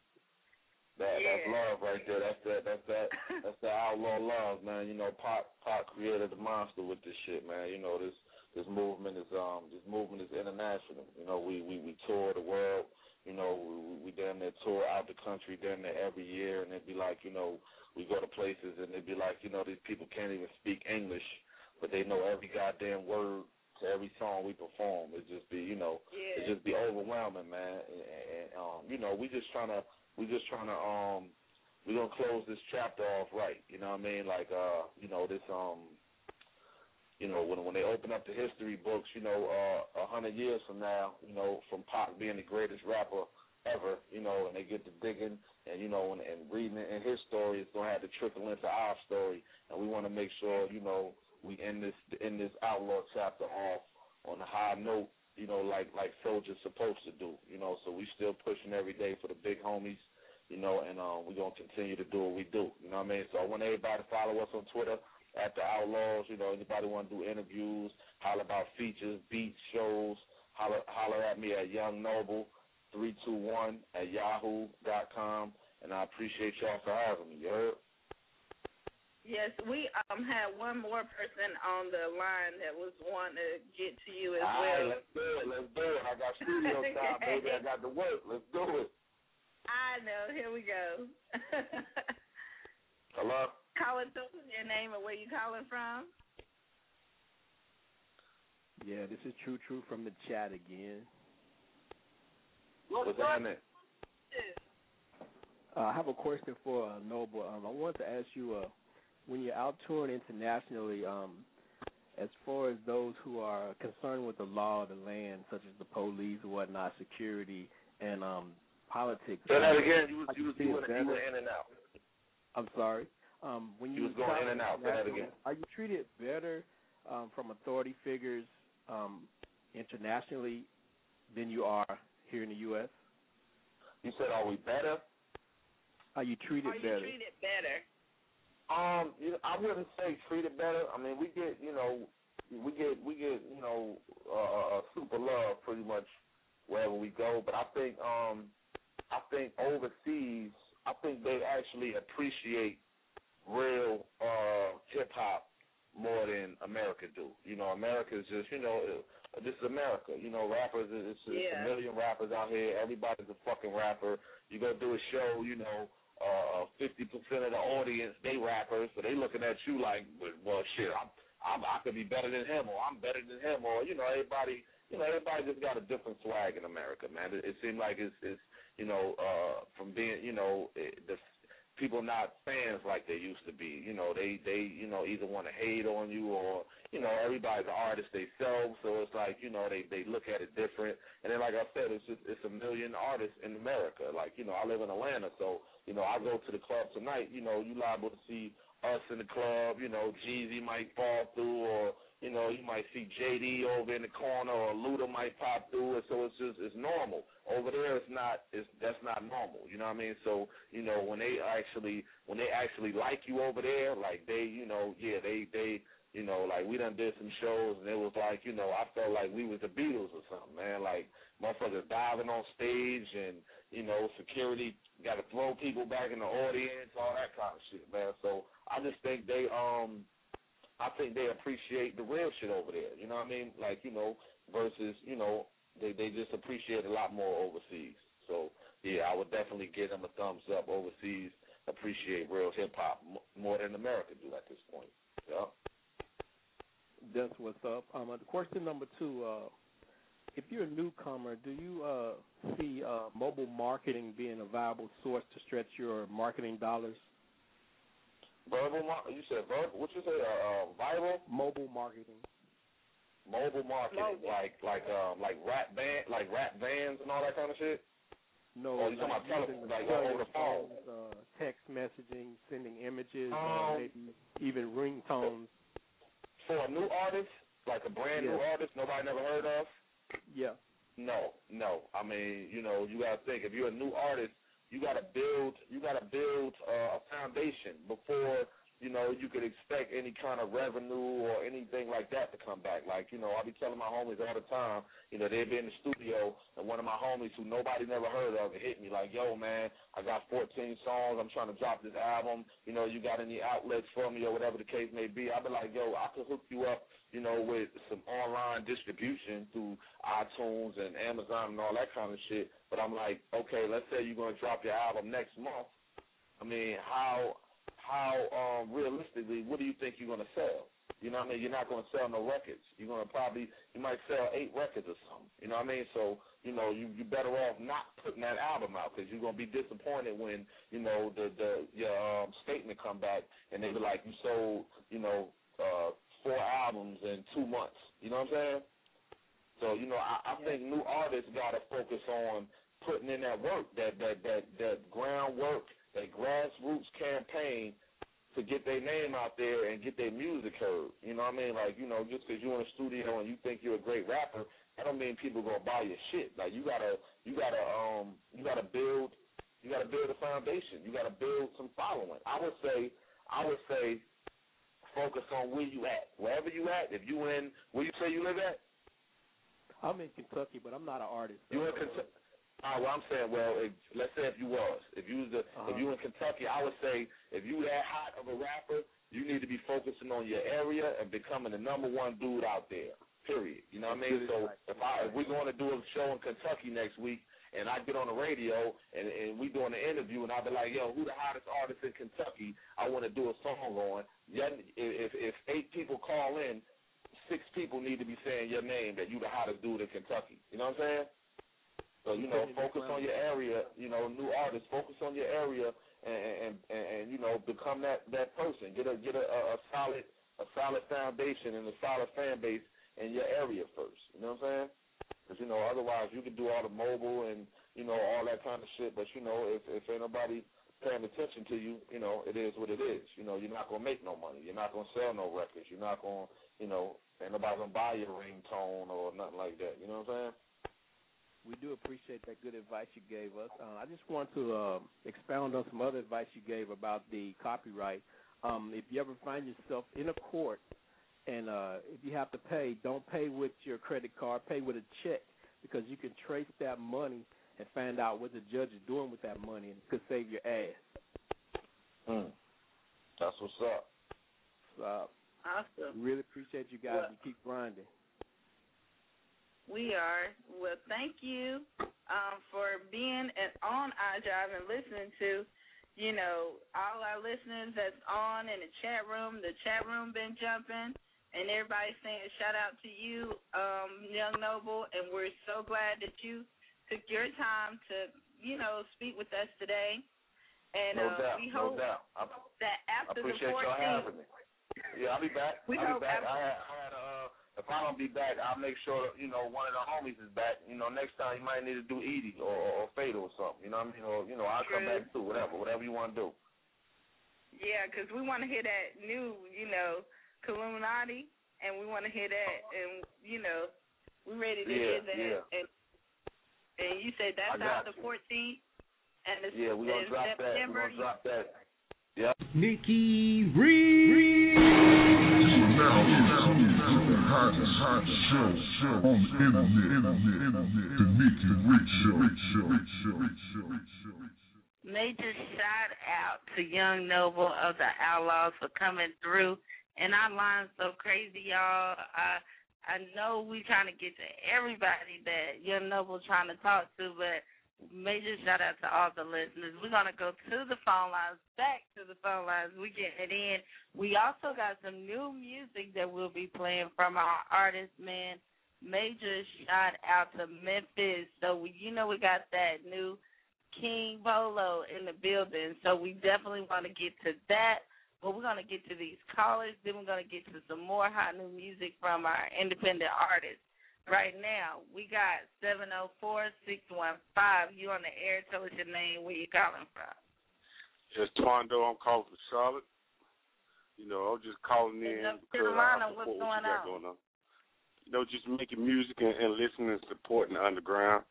That, yeah. That's love right there. That's that. That's that. That's the outlaw love, man. You know, Pac Pac created the monster with this shit, man. You know, this this movement is um this movement is international. You know, we we we tour the world. You know, we, we damn near tour out the country damn near every year, and it'd be like, you know, we go to places and it'd be like, you know, these people can't even speak English, but they know every goddamn word to every song we perform. It just be, you know, yeah. it just be overwhelming, man. And, and um, you know, we just trying to, we just trying to, um, we gonna close this chapter off right. You know what I mean? Like, uh, you know, this, um. You know, when when they open up the history books, you know, uh, a hundred years from now, you know, from Pac being the greatest rapper ever, you know, and they get to digging and, you know, and, and reading it in his story, it's gonna have to trickle into our story, and we want to make sure, you know, we end this end this outlaw chapter off on a high note, you know, like like soldiers supposed to do, you know. So we still pushing every day for the big homies, you know, and um, we're gonna continue to do what we do, you know what I mean? So I want everybody to follow us on Twitter at the Outlaws. You know, anybody want to do interviews, holler about features, beats, shows, holler, holler at me at Young Noble three two one at yahoo dot com, and I appreciate y'all for having me. You heard? Yes, we um had one more person on the line that was wanting to get to you as All well. right, let's do it. Let's do it. I got studio time, baby. I got the work. Let's do it. I know. Here we go. Hello? Calling to your name and where you calling from? Yeah, this is True True from the chat again. What's happening? Uh, I have a question for uh, Noble. Um, I wanted to ask you, uh, when you're out touring internationally, um, as far as those who are concerned with the law of the land, such as the police or whatnot, security, and um, politics. Say that um, again. You was, how you was, see you it went, you better? went in and out. I'm sorry. Um, when You you was going travel in and out. Say that again. Are you treated better um, from authority figures um, internationally than you are here in the U S? You said, are we better? Are you treated Are you better? treated better? Um, you know, I wouldn't say treated better. I mean, we get, you know, we get, we get, you know, uh, uh, super love pretty much wherever we go. But I think, um, I think overseas, I think they actually appreciate real uh, hip hop more than America do. You know, America is just, you know, uh, this is America. You know, rappers, it's, it's Yeah. a million rappers out here. Everybody's a fucking rapper. You go do a show, you know. Uh, fifty percent of the audience, they rappers, so they looking at you like, well, shit, I'm, I'm, I could be better than him, or I'm better than him, or, you know, everybody, you know, everybody just got a different swag in America, man. It, it seems like it's, it's, you know, uh, from being, you know, it, the people not fans like they used to be. You know, they, they, you know, either want to hate on you or, you know, everybody's an artist themselves, so it's like, you know, they, they look at it different. And then, like I said, it's just, it's a million artists in America. Like, you know, I live in Atlanta, so, you know, I go to the club tonight, you know, you liable to see us in the club, you know, Jeezy might fall through, or, you know, you might see J D over in the corner, or Luda might pop through, and so it's just, it's normal. Over there, it's not, it's, that's not normal, you know what I mean? So, you know, when they actually, when they actually like you over there, like they, you know, yeah, they, they, you know, like we done did some shows, and it was like, you know, I felt like we was the Beatles or something, man. Like motherfuckers diving on stage, and, you know, security got to throw people back in the audience, all that kind of shit, man. So I just think they, um, I think they appreciate the real shit over there, you know what I mean? Like, you know, versus, you know, they, they just appreciate a lot more overseas. So, yeah, I would definitely give them a thumbs up. Overseas appreciate real hip-hop more than America do at this point. Yeah. That's what's up. Um, uh, question number two, uh, if you're a newcomer, do you uh, see uh, mobile marketing being a viable source to stretch your marketing dollars? Verbal mar- you said verbal? What you say? Uh, uh, viral? Mobile marketing. Mobile marketing, Mobile. like like um like rap band, like rap vans and all that kind of shit. No, Oh, you talking like about telephone, using like cellular over the phone? phones, uh, text messaging, sending images, uh, Um, maybe even ringtones. For a new artist, like a brand new Yeah. artist, nobody never heard of. Yeah. No, no. I mean, you know, you gotta think if you're a new artist, you gotta build, you gotta build uh, a foundation before you know you could expect any kind of revenue or anything like that to come back. Like, you know, I be telling my homies all the time, you know, they'd be in the studio and one of my homies who nobody never heard of it hit me like, yo, man, I got fourteen songs, I'm trying to drop this album. You know, you got any outlets for me or whatever the case may be? I be like, yo, I could hook you up, you know, with some online distribution through iTunes and Amazon and all that kind of shit. But I'm like, okay, let's say you're going to drop your album next month. I mean, how how um, realistically, what do you think you're going to sell? You know what I mean? You're not going to sell no records. You're going to probably, you might sell eight records or something. You know what I mean? So, you know, you, you're better off not putting that album out because you're going to be disappointed when, you know, the, the your um, statement come back and they be like, you sold, you know, uh, four albums in two months. You know what I'm saying? So, you know, I, I think new artists got to focus on putting in that work, that, that, that, that groundwork, that grassroots campaign to get their name out there and get their music heard. You know what I mean? Like, you know, just because you're in a studio and you think you're a great rapper, that don't mean people gonna buy your shit. Like, you gotta, you gotta, um, you gotta build, you gotta build a foundation. You gotta build some following. I would say, I would say, focus on where you at. Wherever you at, if you in, where you say you live at? I'm in Kentucky, but I'm not an artist. So. You in Kentucky? Uh, well, I'm saying, well, if, let's say if you was, if you was the, uh-huh. if you in Kentucky, I would say if you that hot of a rapper, you need to be focusing on your area and becoming the number one dude out there. Period. You know what I mean? So if I if we're going to do a show in Kentucky next week, and I get on the radio and, and we doing an interview, and I be like, yo, who the hottest artist in Kentucky? I want to do a song on. If if eight people call in, six people need to be saying your name that you the hottest dude in Kentucky. You know what I'm saying? So, you know, focus on your area, you know, new artists, focus on your area and, and, and, and you know, become that, that person. Get a get a, a solid a solid foundation and a solid fan base in your area first. You know what I'm saying? Because, you know, otherwise you can do all the mobile and, you know, all that kind of shit. But, you know, if, if ain't nobody paying attention to you, you know, it is what it is. You know, you're not going to make no money. You're not going to sell no records. You're not going to, you know, ain't nobody going to buy your ringtone or nothing like that. You know what I'm saying? We do appreciate that good advice you gave us. Uh, I just want to uh, expound on some other advice you gave about the copyright. Um, if you ever find yourself in a court and uh, if you have to pay, don't pay with your credit card, pay with a check, because you can trace that money and find out what the judge is doing with that money, and it could save your ass. Mm. That's what's up. So, awesome. Really appreciate you guys. Well, you keep grinding. We are. Well, thank you um, for being at, on iDrive and listening to, you know, all our listeners that's on in the chat room. The chat room been jumping, and everybody saying shout out to you, um, Young Noble, and we're so glad that you took your time to, you know, speak with us today. And no uh, doubt, we hope no doubt. I, that after I appreciate the y'all fourteenth. having me. Yeah, I'll be back. We I'll hope be back. after- I had, I had uh, if I don't be back, I'll make sure, you know, one of the homies is back. You know, next time you might need to do Edie or, or Fatal or something. You know what I mean? Or, you know, I'll True. come back too, whatever, whatever you want to do. Yeah, because we want to hear that new, you know, Illuminati, and we want to hear that, and, you know, we're ready to Yeah, hear that. yeah. And, and you said I that's got out the you. fourteenth, and it's, Yeah, we're going to it's drop that. We're September. going to drop that. Yep. Nikki Reed. Now, the hottest, hot show, show on the internet, internet, internet, the Nikki Rich Show, Rich Show, Rich Show, Rich Show, Rich Show. Major shout out to Young Noble of the Outlaws for coming through. And our line's so crazy, y'all. I I know we trying to get to everybody that Young Noble trying to talk to, but major shout out to all the listeners. We're going to go to the phone lines, back to the phone lines. We get it in. We also got some new music that we'll be playing from our artist, man. Major shout out to Memphis. So, we, you know, we got that new King Polo in the building. So, we definitely want to get to that. But we're going to get to these callers. Then we're going to get to some more hot new music from our independent artists. Right now, we got seven oh four, six one five. You on the air. Tell us your name, where you calling from. It's Twando. I'm calling from Charlotte. You know, I'm just calling in North because Carolina, I what's support what going you got on? going on. You know, just making music and, and listening and supporting the underground.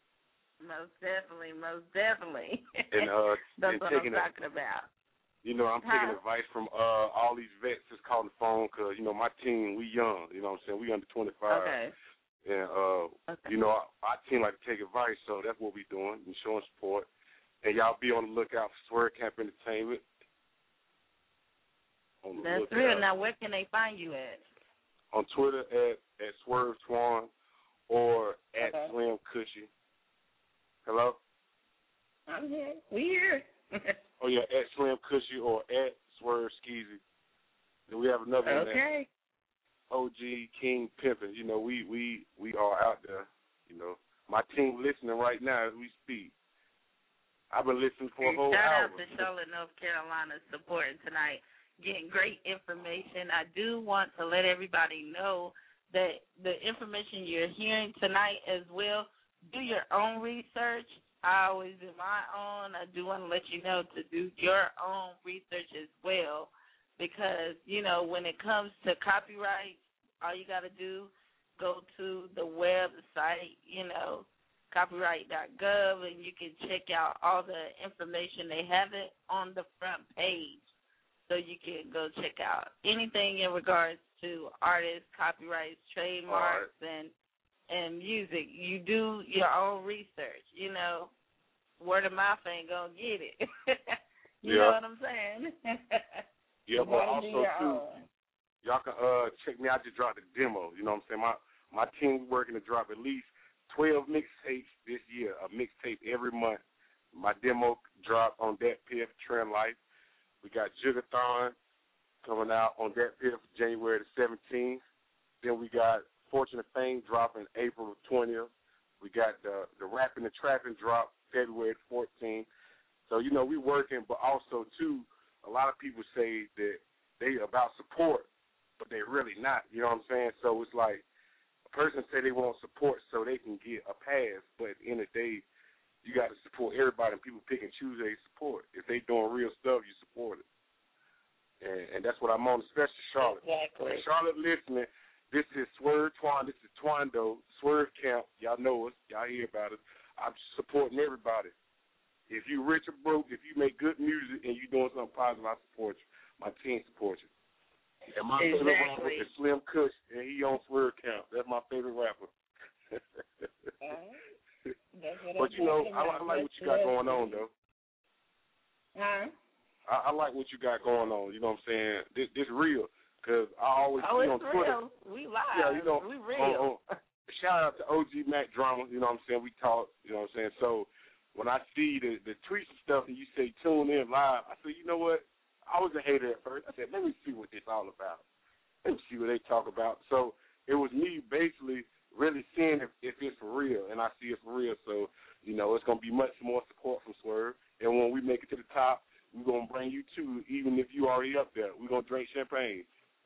Most definitely, most definitely. And uh, That's and what taking I'm a, talking about. You know, I'm Huh? taking advice from uh, all these vets that's calling the phone because, you know, my team, we young. You know what I'm saying? We under twenty-five. Okay. And, uh, okay. you know, our, our team like to take advice, so that's what we're doing, and showing support. And y'all be on the lookout for Swerve Camp Entertainment. On the That's lookout. real. Now, where can they find you at? On Twitter at, at Swerve Swan or at Okay. Slim Cushy. Hello? I'm here. We here. Oh, yeah, at Slim Cushy or at Swerve Skeezy. Then we have another one. Okay. That O G King Pimpin'. You know, we, we, we are out there. You know, my team listening right now as we speak. I've been listening for a whole Shout hour. out to Charlotte, North Carolina, supporting tonight, getting great information. I do want to let everybody know that the information you're hearing tonight as well, do your own research. I always do my own. I do want to let you know to do your own research as well because, you know, when it comes to copyright, all you got to do, go to the website, you know, copyright dot gov, and you can check out all the information. They have it on the front page, so you can go check out anything in regards to artists, copyrights, trademarks, right. and and music. You do your own research, you know. Word of mouth ain't going to get it. you yeah. know what I'm saying? Yeah, but also, too, y'all can uh, check me out. I just dropped a demo. You know what I'm saying? My my team's working to drop at least twelve mixtapes this year, a mixtape every month. My demo dropped on Dat Piff, Trend Life. We got Jugathon coming out on Dat Piff January the seventeenth. Then we got Fortune and Fame dropping April the twentieth. We got the the Rapping and Trapping drop February fourteenth. So, you know, we working, but also, too, a lot of people say that they about support, but they're really not, you know what I'm saying? So it's like a person say they want support so they can get a pass, but at the end of the day, you got to support everybody, and people pick and choose their support. If they doing real stuff, you support it. And, and that's what I'm on, especially Charlotte. Exactly. When Charlotte listening, this is Swerve Twan, this is Twando, Swerve Camp. Y'all know us. Y'all hear about it. I'm supporting everybody. If you rich or broke, if you make good music and you doing something positive, I support you. My team supports you. And my exactly. favorite rapper is Slim Kush, and he on Swerve Camp. That's my favorite rapper. uh, but, you know, I, I like what you got going on, though. Huh? I, I like what you got going on. You know what I'm saying? This, this real, because I always oh, see it's on Twitter. Real. We live. Yeah, you know, we real. On, on, shout out to O G Mac Drama. You know what I'm saying? We talk. You know what I'm saying? So when I see the, the tweets and stuff and you say tune in live, I say, you know what? I was a hater at first. I said, let me see what this all about. Let me see what they talk about. So it was me basically really seeing if, if it's for real, and I see it for real. So, you know, it's going to be much more support from Swerve. And when we make it to the top, we're going to bring you too, even if you already up there. We're going to drink champagne.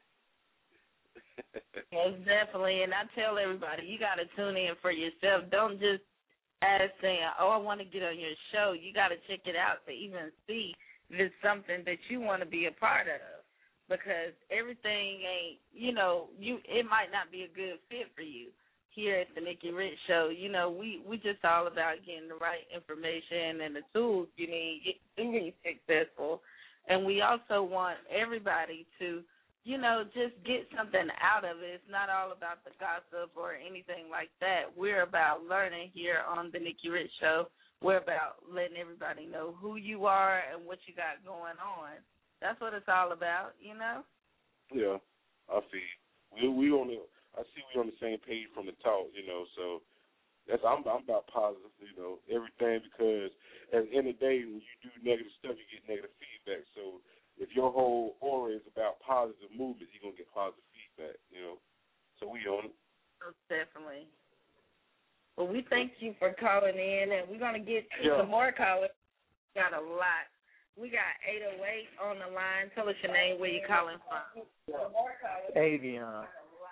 Most definitely. And I tell everybody, you got to tune in for yourself. Don't just ask saying, oh, I want to get on your show. You got to check it out to even see if it's something that you want to be a part of. Because everything ain't, you know, you it might not be a good fit for you. Here at the Nikki Rich Show, you know, we we just all about getting the right information and the tools you need to be successful. And we also want everybody to, you know, just get something out of it. It's not all about the gossip or anything like that. We're about learning here on the Nikki Rich Show. We're about letting everybody know who you are and what you got going on. That's what it's all about, you know? Yeah, I see. We we on the I see we on the same page from the talk, you know, so that's I'm I'm about positive, you know, everything, because at the end of the day when you do negative stuff you get negative feedback. So if your whole aura is about positive movement, you're gonna get positive feedback, you know. So we on it. Most definitely. Well, we thank you for calling in, and we're gonna get to yeah. some more callers. Got a lot. We got eight oh eight on the line. Tell us your name, where you calling from. Avion.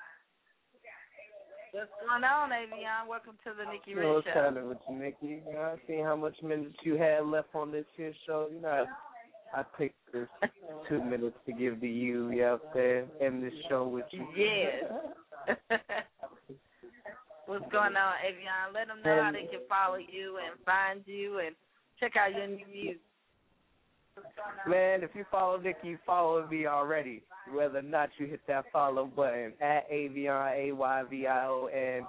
What's going on, Avion? Welcome to the Nikki Rich Show. What's Show. happening with you, Nikki? You know, I see how much minutes you had left on this here show. You know, I picked this two minutes to give to you, you out there, end this show with you. Yes. What's going on, Avion? Let them know and, how they can follow you and find you and check out your new music. Man, if you follow Nikki, you follow me already. Whether or not you hit that follow button at Avion, A Y V I O N.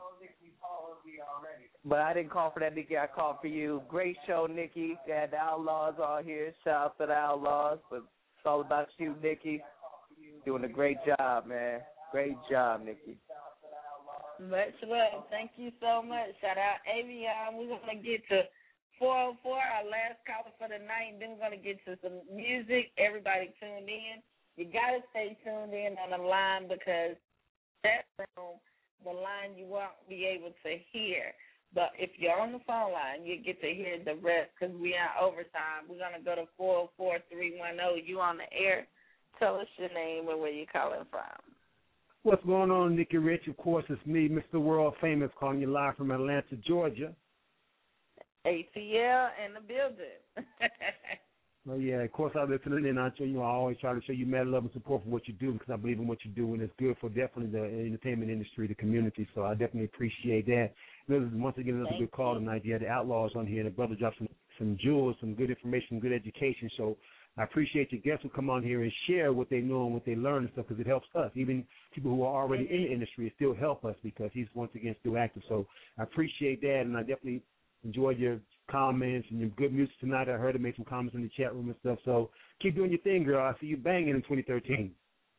But I didn't call for that, Nikki. I called for you. Great show, Nikki. You had the Outlaws all here. Shout out to the Outlaws. But it's all about you, Nikki. Doing a great job, man. Great job, Nikki. Much love. Thank you so much. Shout out Avion. We're going to get to four oh four, our last caller for the night, and then we're going to get to some music. Everybody tuned in. You got to stay tuned in on the line, because that's the line you won't be able to hear. But if you're on the phone line, you get to hear the rest, because we are overtime. We're going to go to four oh four, three one zero. You on the air. Tell us your name and where you're calling from. What's going on, Nikki Rich? Of course, it's me, Mister World Famous, calling you live from Atlanta, Georgia. A T L in the building. Well, yeah, of course I listen in. I, you know, I always try to show you mad love and support for what you do, because I believe in what you do, and it's good for definitely the entertainment industry, the community. So I definitely appreciate that. This is, once again, another Thank good call tonight. You had the Outlaws on here, and the brother dropped some, some jewels, some good information, good education. So I appreciate your guests who come on here and share what they know and what they learn and stuff, because it helps us. Even people who are already in the industry, it still help us, because he's once again still active. So I appreciate that, and I definitely enjoyed your comments and your good music tonight. I heard it made some comments in the chat room and stuff. So keep doing your thing, girl. I see you banging in twenty thirteen.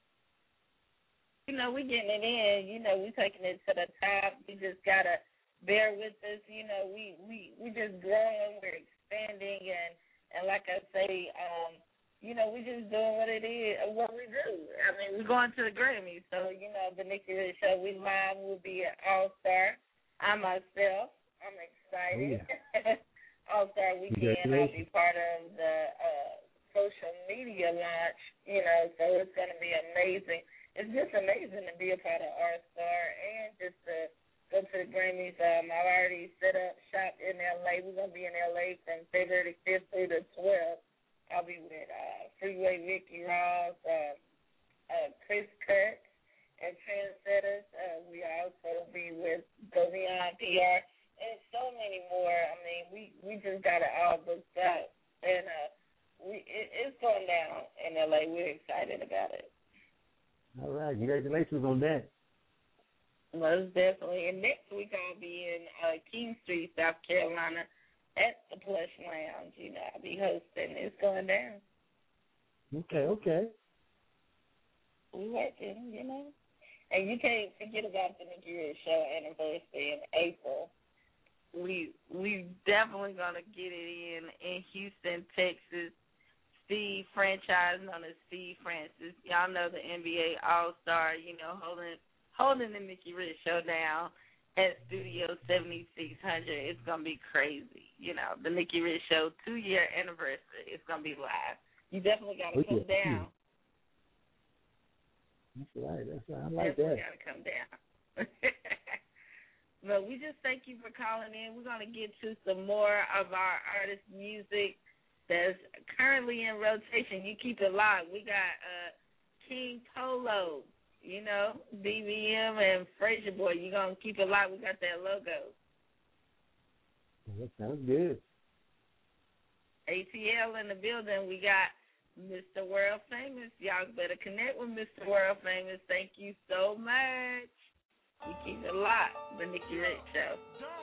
You know, we getting it in. You know, we taking it to the top. We just got to bear with us. You know, we, we, we just growing. We're expanding. And, and like I say, um, you know, we just doing what it is, what we do. I mean, we're going to the Grammys. So, you know, the Nikki Rich Show, we live. We'll be an all-star. I myself. I'm excited. Oh, yeah. All-Star Weekend, I'll be part of the uh, social media launch, you know, so it's going to be amazing. It's just amazing to be a part of All-Star and just to go to the Grammys. Um, I've already set up shop in L A. We're going to be in L A from February fifth through the twelfth. I'll be with uh, Freeway Ricky Ross, uh, uh, Chris Kurtz, and Trendsetters. Uh, we also be with Go Beyond P R. And so many more. I mean, we, we just got it all booked out. And uh, we it, it's going down in L A. We're excited about it. All right. Congratulations on that. Most definitely. And next week I'll be in uh, King Street, South Carolina at the Plush Lounge. You know, I'll be hosting. It's going down. Okay, okay. We working, you know. And you can't forget about the Nikki Rich Show anniversary in April. We we definitely gonna get it in in Houston, Texas. Steve franchise known as Steve Francis. Y'all know the N B A All Star. You know, holding holding the Nikki Rich Show down at Studio seventy-six hundred. It's gonna be crazy. You know, the Nikki Rich Show two year anniversary. It's gonna be live. You definitely gotta come Okay. down. That's right. That's right. I like definitely that. gotta come down. But we just thank you for calling in. We're going to get to some more of our artist music that's currently in rotation. You keep it locked. We got uh, King Polo, you know, B B M and Frazier Boy. You're going to keep it locked. We got that logo. That sounds good. A T L in the building. We got Mister World Famous. Y'all better connect with Mister World Famous. Thank you so much. We keep it locked. The Nikki Rich Show.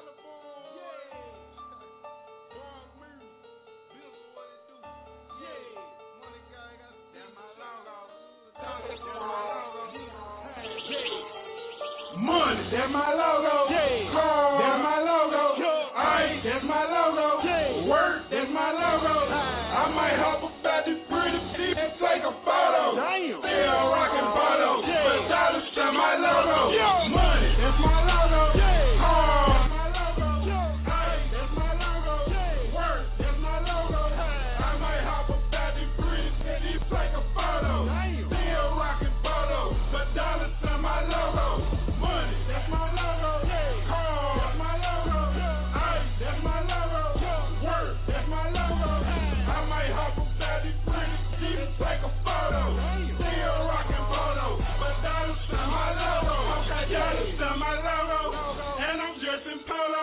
Money, that's my logo. Yeah. Car, that's my logo. Ice, that's my logo. Yeah. Work, that's my logo. I might hop about this pretty shit and take a photo. Damn. Still rockin' photo. Yeah. But dollars to my logo. Yeah. Money, that's my logo. Yeah. Car, that's my logo. Yeah. Ice, that's my logo. Yeah. Work, that's my logo. I might hop about this pretty shit and take a photo. Damn. Still rockin' photo. But dollars to my logo. Money, that's my logo. Yeah. Car, that's my logo. Yeah. Ice, that's my logo. Yeah. Work, that's my logo. I might hop about this pretty shit and take a photo. Still rockin' photo, but dollars to my logo. Dollars to my logo, and I'm dressed in polo.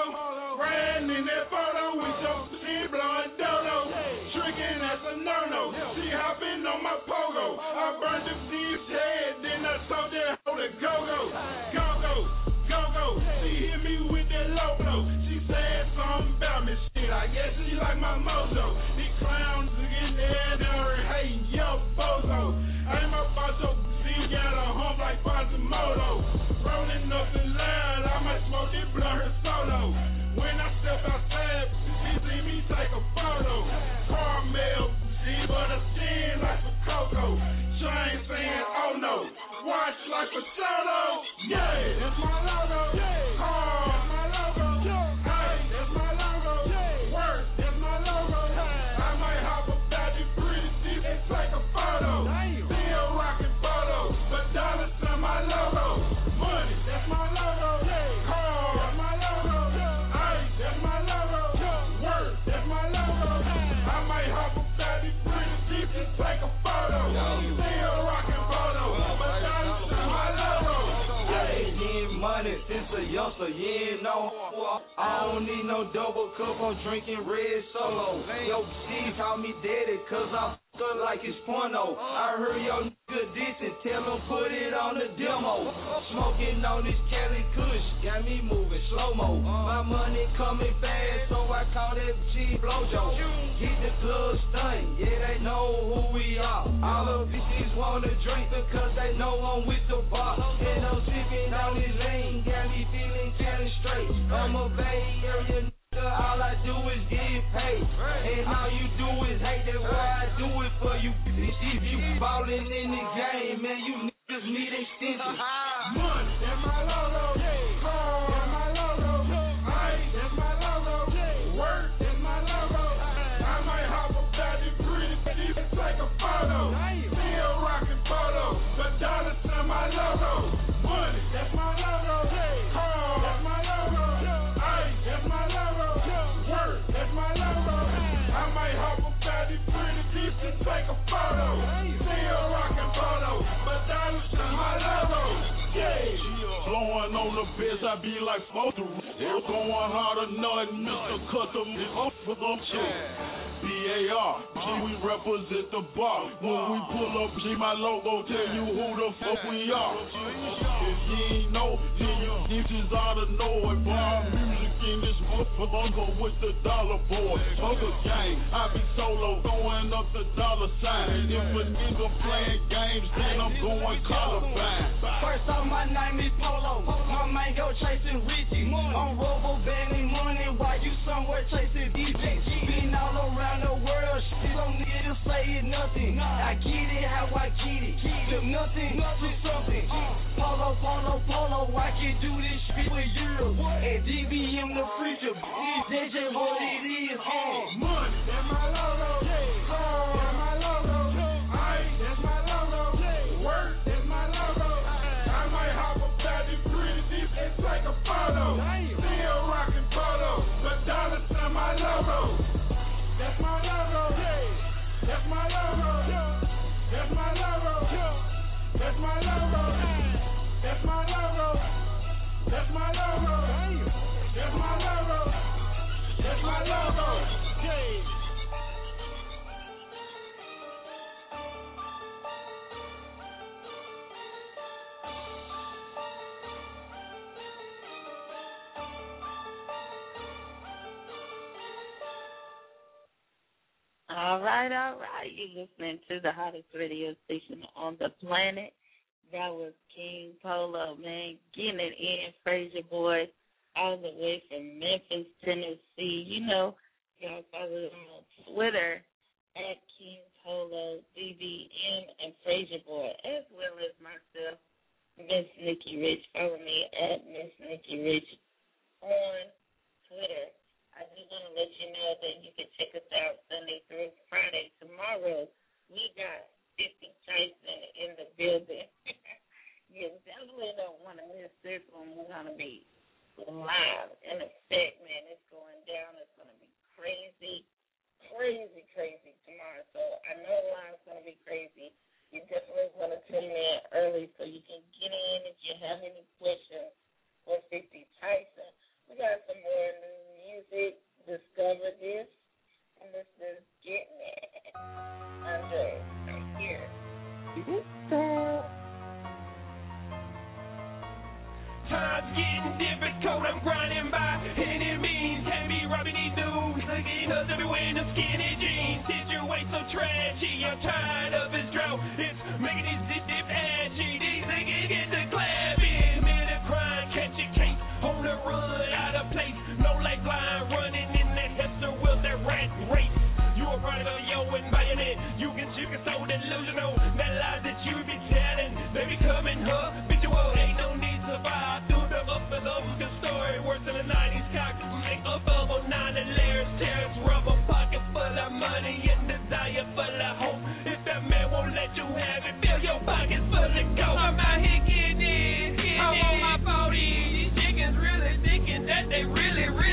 Ran in that photo with your shit blowing dodo. Trickin', that's a no-no. She hoppin' on my pogo. I burned the thief's head, then I told that hoe to go-go. Go-go, go-go. She hit me with that low blow. She said something about me, shit. I guess she like my mojo. These clowns in there, they're hating, yo, bozo. I ain't my bozo. She got a hump like Quasimodo. Rolling up and loud, I might smoke it, blow her solo. When I step outside, she see me take a photo. Caramel, she but her skin like a cocoa. Chain saying, oh no, watch like a solo. Yeah, that's my logo. Yeah, car, that's my logo. Yeah, hey, that's my logo. Yeah, work, that's my logo. I might hop about this pretty shit and take a photo. Still rockin' photo, but dollars to my logo. Money, that's my logo. Yeah, car, that's my logo. Yeah, ice, that's my logo. Yeah, work, that's my logo. I might hop about this pretty shit and take a photo. Still rockin' photo, but dollars to my logo. I ain't getting money since a youngster, you know. I don't need no double cup, I'm drinking red solo. Yo, Steve call me daddy, cause I f*** her like it's porno. I heard your nigga diss and tell him put it on the demo. Smoking on this Cali Kush, got me moving slow-mo. My money coming fast, so I call that G Blojo. Get the club stunned, yeah, they know who we are. All the bitches wanna drink because they know I'm with the bar. And I'm sipping on this lane, got me feeling Cali straight. I'm a Bay Area nigga, all I do is get paid. And all you do is hate, that's why I do it for you. If you ballin' in the game, man, you niggas need extensions. Money, that's my logo. Car, that's my logo. Ice, that's my be like photo. They're going harder, nothing, Mister Custom, for them B A R, G, we represent the bar. When we pull up, G, my logo, tell you who the fuck we are. If you ain't know, then you bitches ought to know it. Bar music in this motherfucker with the dollar boy. Other gang, I be solo, throwing up the dollar sign. If a nigga playing games, then I'm going Columbine. First off, my name is Polo. My man go chasing Richie. On Robo banding money while you somewhere chasing D J. Been all around the world, shit don't need to say it nothing. I get it how I get it. From nothing to something. Polo, polo, polo, I can do this shit for years. And D B M the preacher, that's just what it is. Uh. Money, that's my logo. That's my logo. Ice, that's my logo. Work, that's my logo. I might hop up that this pretty deep and take a photo. Still rockin' polo, but dollar sign my logo. That's my logo. That's my logo. That's my logo. That's my logo. That's my logo. That's my logo. That's my logo. That's my logo. All right, all right. You're listening to the hottest radio station on the planet. That was King Polo, man, getting it in, Frazier Boy, all the way from Memphis, Tennessee. You know, y'all follow him on Twitter at King Polo, D B M, and Frazier Boy, as well as myself, Miss Nikki Rich. Follow me at Miss Nikki Rich on Twitter. I just want to let you know that you can check us out Sunday through Friday. Tomorrow, we got fifty Tyson in the building. You definitely don't want to miss this one. We're going to be live in effect, man. It's going down. It's going to be crazy, crazy, crazy tomorrow. So I know live's going to be crazy. You definitely want to tune in early so you can get in if you have any questions for fifty Tyson. We got some more new music. Discover this. And this is Getting It. Under right here. Times getting difficult, I'm grinding by any means. Can't be robbing these dudes. Looking us everywhere in the skinny jeans. Situation so trashy, I'm tired of his drought. It's making these zip dip ashy. These niggas get the clapping. Men are crying, catch a case. On the run, out of place. No lifeline, running in that Hester with that rat race. You a runner, yo, and bayonet. You can, you can so delusional. That lies that you be telling. They be coming habitual. Ain't no need to buy. Do the up and up. Good story. Worse than the nineties cock. Make up of a nine and layers. Terrence rubber pocket full of money and desire full of hope. If that man won't let you have it, fill your pockets full of gold. I'm out here getting it. Getting I want my forty. These chickens really thinking that they really, really.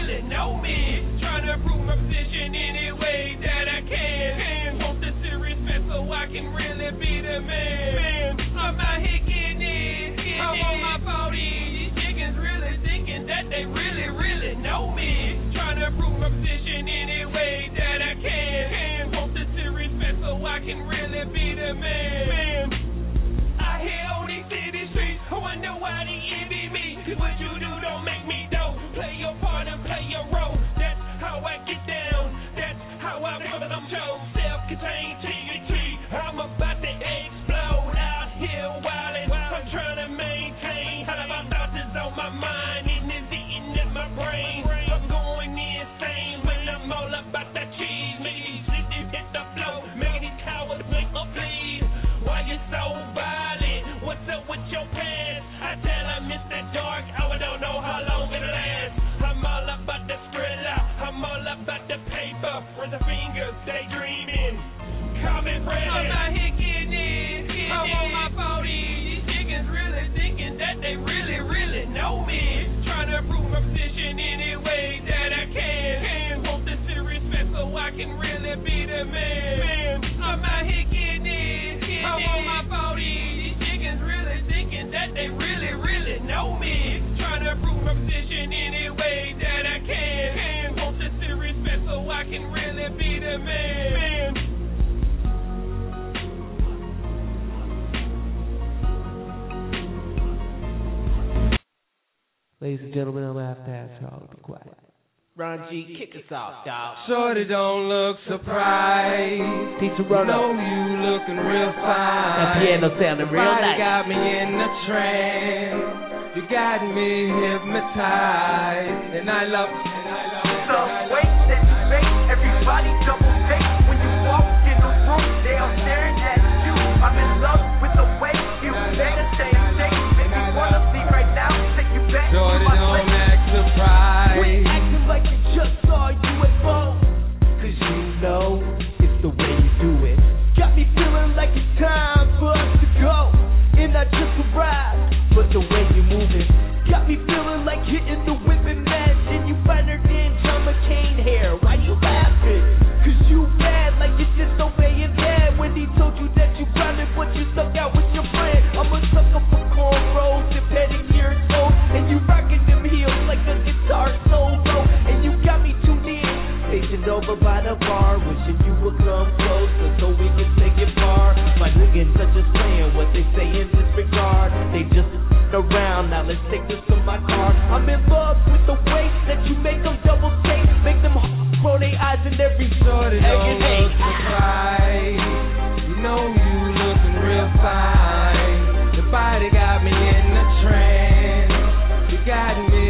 ladies and gentlemen, I'm gonna have to ask y'all to be quiet. Ron G, kick us off, dog. Shorty don't look surprised. Pizza You know you looking real fine. That piano sounding real Body nice. got me in a trance. You got me hypnotized, and I love. And I love The way that you make everybody double take when you walk in the room. They all staring at you. I'm in love with the way you meditate, take, make me wanna leave right now, take you back to Shorty my don't place. act surprised. We acting like you just saw a U F O. Cause you know it's the way you do it. Got me feeling like it's time for us to go. And not just arrived, but the way you move it. got me feeling like hitting the whipping mess. And you finer than John McCain hair. Why you laughing? Cause you bad like you disobeying dad when he told you that you grounded but you stuck out with your friend. I'm a sucker for cornrows and pedicure toes. And you rocking them heels like a guitar solo. And you got me tuned in, Stationed over by the bar, wishing you would come closer so we can take it far. My niggas such as playing what they say in this regard. They just around, now let's take this to my car. I'm in love with the way that you make them double take. Make them roll their eyes in every Shorty egg don't and egg. look surprised. You know you looking real fine. The body got me in a trance. You got me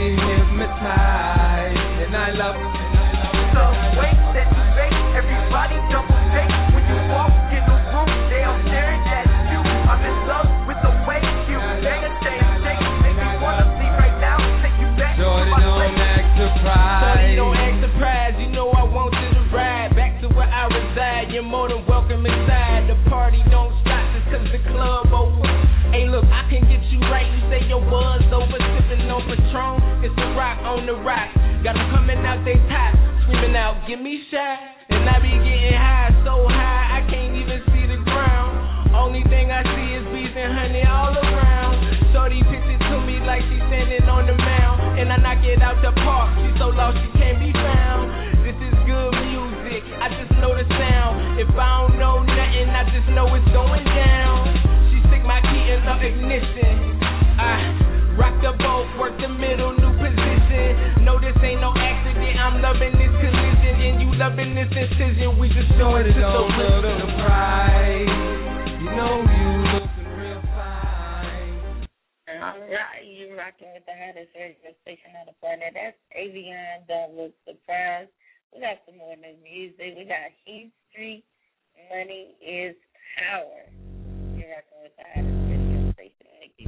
hypnotized, and I love. The way that you make everybody double take when you walk in the room. They all staring at you. I'm in love with the way you meditate, take, make me wanna leave right now, take you back to Shorty my don't place. act surprised. Shorty don't act surprised, you know I want you to ride back to where I reside. You're more than welcome inside. The party don't stop just cause the club over. Hey look, I can get you right. You say your buzz over, sipping on Patron. It's the rock on the rock. Got them coming out they top, screaming out, give me shot. And I be getting high, so high I can't even see the ground. Only thing I see is bees and honey all around. Shorty picks it to me like she's standing on the mound. And I knock it out the park, she's so lost she can't be found. This is good music, I just know the sound. If I don't know nothing, I just know it's going down. She stick my key in the ignition. I rock the boat, work the middle, new position. No, this ain't no accident, I'm loving this collision. And you loving this incision, we just going to the Don't look rhythm. surprised. You know you looking real fine. All right, you rocking with the hottest radio station on the planet. That's Avion. Don't look surprised. We got some more new music. We got Heath Street. Money is power. You're rocking with the hottest radio station. Nikki.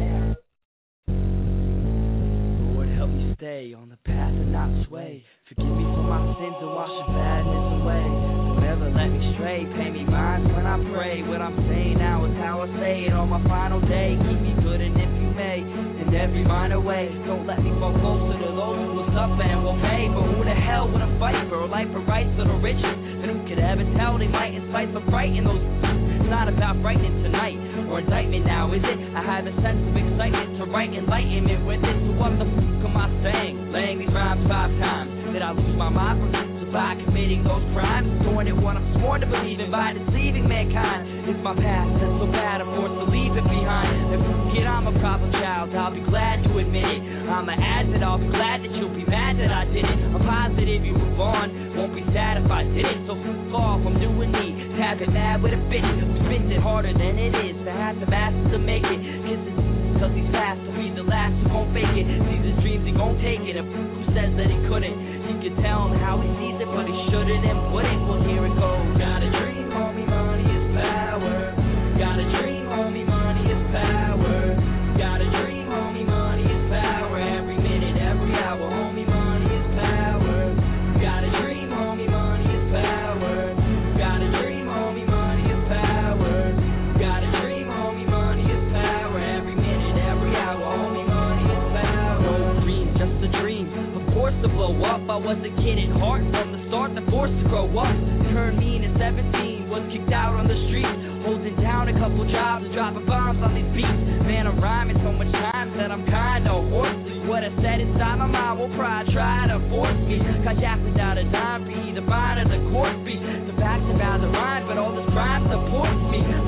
Lord, help me stay on the path and not sway. Forgive me for my sins and wash the badness away. Never let me stray, pay me mine when I pray. What I'm saying now is how I say it on my final day. Keep me good and if you may, in every minor way. Don't let me fall closer to those who will suffer and will pay. But who the hell would I fight for a life of rights for the riches? And who could ever tell they might incite for frighten those. It's not about frightening tonight or indictment now, is it? I have a sense of excitement to write enlightenment with it. So what the fuck am I saying? Laying these rhymes five times. Did I lose my mind from by committing those crimes? Sworn it what I'm sworn to believe in by deceiving mankind. It's my past that's so bad I'm forced to leave it behind. If kid I'm a problem child, I'll be glad to admit it. I'm an addict, I'll be glad that you'll be mad that I did it. I'm positive you move on, won't be sad if I did it. So fuck off, I'm doing me. Tap it mad with a bitch who spins it harder than it is. To have the masses to make it. Kisses cause he's fast, so he's the last who gon' fake it. Sees his dreams, he gon' take it. And who says that he couldn't? You can tell him how he sees it, but he shouldn't and wouldn't. Well, here it goes. Got a dream, homie, money is power. Got a dream, homie, money is power. Got a dream, homie, money is power. Every minute, every hour, homie, money is power. Got a dream, homie, money is power. Got a dream, homie, money is power. Got a dream, homie, money is power. Every minute, every hour, homie, money is power. No dream, just a dream. Forced to blow up, I was a kid at heart from the start, the forced to grow up. Turned mean at seventeen, was kicked out on the street, holding down a couple jobs, dropping bombs on these beats. Man, I'm rhyming so much time that I'm kinda hoarse. What I said inside my mind will probably try to force me. Cause Jack without a dime be the mind of the course be. The facts about the rhyme, but all this crime supports me. But you don't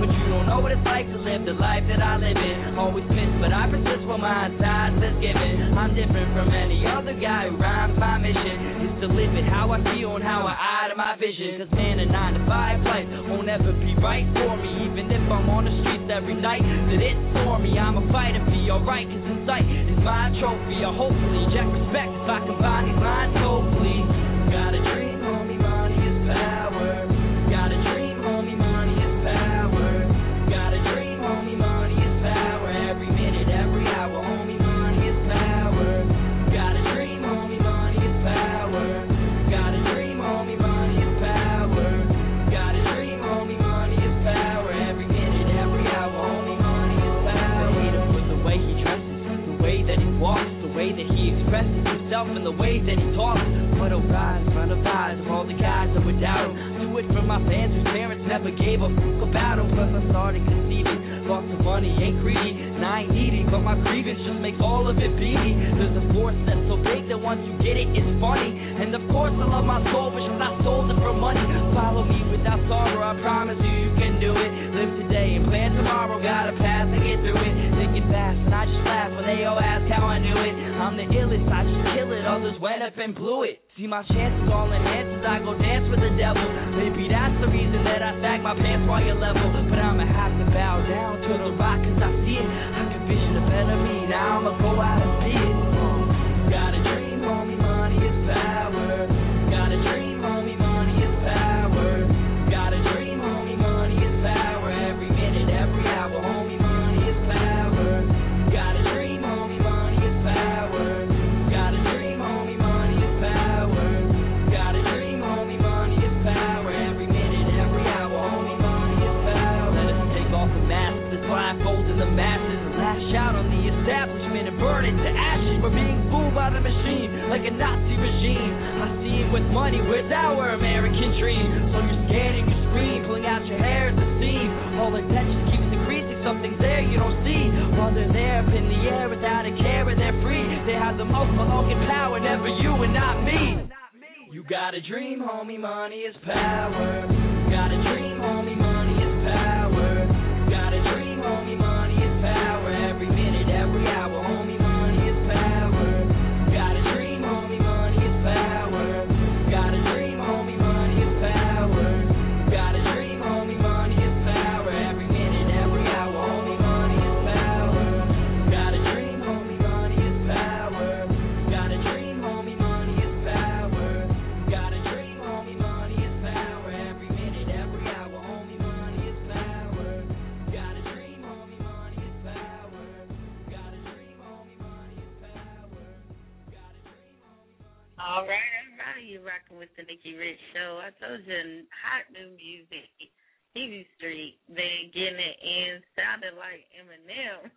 know what it's like to live the life that I live in. Always miss, but I persist when my time is given. I'm different from any other guy who rhymes. My mission is to live it how I feel and how I eye to my vision. Cause man, a nine to five life won't ever be right for me. Even if I'm on the streets every night that it's for me, I'ma fight and be alright. Cause in sight is my trophy. Or hopefully check respect if I combine these lines. Hopefully, got a dream, homie, money is power. Got a dream, homie, money is power. Got a dream, homie, money is power. Every minute, every hour, homie, money is power. Got a dream, homie, money is power. Got a dream, homie, money is power. Got a dream, homie, money is power. Every minute, every hour, homie, money is power. I hate him for the way he dresses, the way that he walks, the way that he expresses himself, and the way that he talks. But oh God, in front of eyes of all the guys that would doubt him. Do it for my fans whose parents never gave a fuck about him. Plus I started conceding, lots of money, ain't greedy, and I ain't needy, but my grievance just makes all of it beady. There's a force that's so big that once you get it, it's funny. And of course I love my soul, but should I sold it for money? Follow me without sorrow, I promise you, you can do it. Live today and plan tomorrow, got a path to get through it. Thinking fast, and I just laugh when they all ask how I knew it. I'm the illest, I just kill it, others went up and blew it. See my chances all enhanced as I go dance with the devil. Maybe that's the reason that I sag my pants while you're level. But I'ma have to bow down to the rock cause I see it. I can vision a better me, now I'ma go out and see it. Got a dream, homie, money is power. Got a dream, homie, money is power. Got a dream, homie, money is power. Every minute, every hour, homie, money is power. Got a dream, homie, money is power. Got a dream, homie, money is power. Got a dream, homie, money is power. Every minute, every hour, homie, money is power. Let us take off the masks, the blindfolds and the masses, and lash out on the establishment and burn it to ashes. We're being fooled by the machine, like a Nazi regime. I see it with money, where's our American dream? So you're scared and you scream, pulling out your hair at the seam. All attention keeps decreasing, something's there you don't see. While they're there up in the air without a care and they're free. They have the most Malogan power, never you and not me. You got a dream, homie, money is power. Got a dream, homie, money is power. Got a dream, homie, money is power. Every minute, every hour, homie, money is power. Got a dream, homie, money is power. Got a dream, homie, money is power. Got a dream, homie, money is power. Every minute, every hour, homie, money is power. Got a dream, homie, money is power. Got a dream, homie, money is power. Got a dream, homie, money is power. Every minute, every hour, homie, money is power. Got a dream, homie, money is power. Got a dream, homie, money is power. Got a dream, homie, money. All right, everybody, you're rocking with the Nikki Rich Show. I told you, hot new music, Easy Street, they getting it in, sounded like Eminem.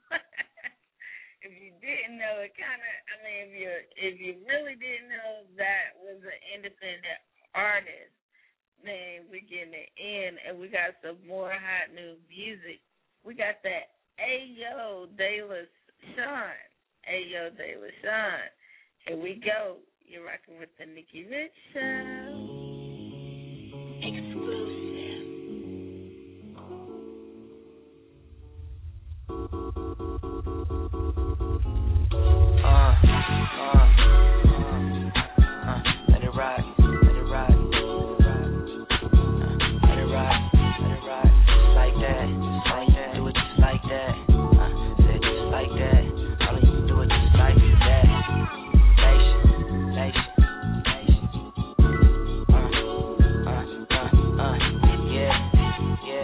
If you didn't know, it kind of, I mean, if you if you really didn't know that was an independent artist, then we're getting it in, and we got some more hot new music. We got that Ayo De La Sean, Ayo De La Sean. Here we go. You're rocking with the Nikki Rich Show. Exclusive. Uh, uh, uh, let it ride, let it ride, let it ride, let it ride, like that, like that, do it just like that, uh, say it just like that, all of you do it just like that, nation, nation, nation, uh, uh, uh, uh, yeah, yeah,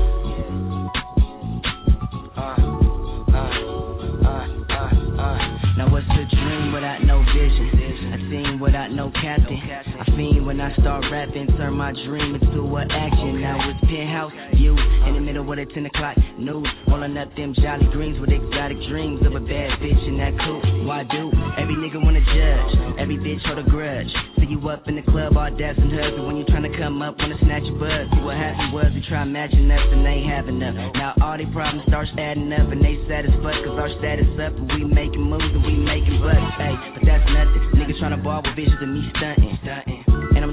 uh, uh, uh, uh, uh. Now what's a dream without no vision? A team without no captain. I fiend when I start rapping, turn my dream into an action. Now it's penthouse, you in the middle of the ten o'clock news, rolling up them jolly greens with exotic dreams of a bad bitch in that coupe. Why do every nigga wanna judge? Every bitch hold a grudge. See you up in the club, all dabs and hugs, and when you tryna come up, wanna snatch your buzz. See what happened was we try matching us and they have enough. Now all these problems start adding up and they sad as fuck, cause our status up and we making moves and we making bucks. Hey, but that's nothing. Niggas tryna ball with bitches and me stunting. And I'm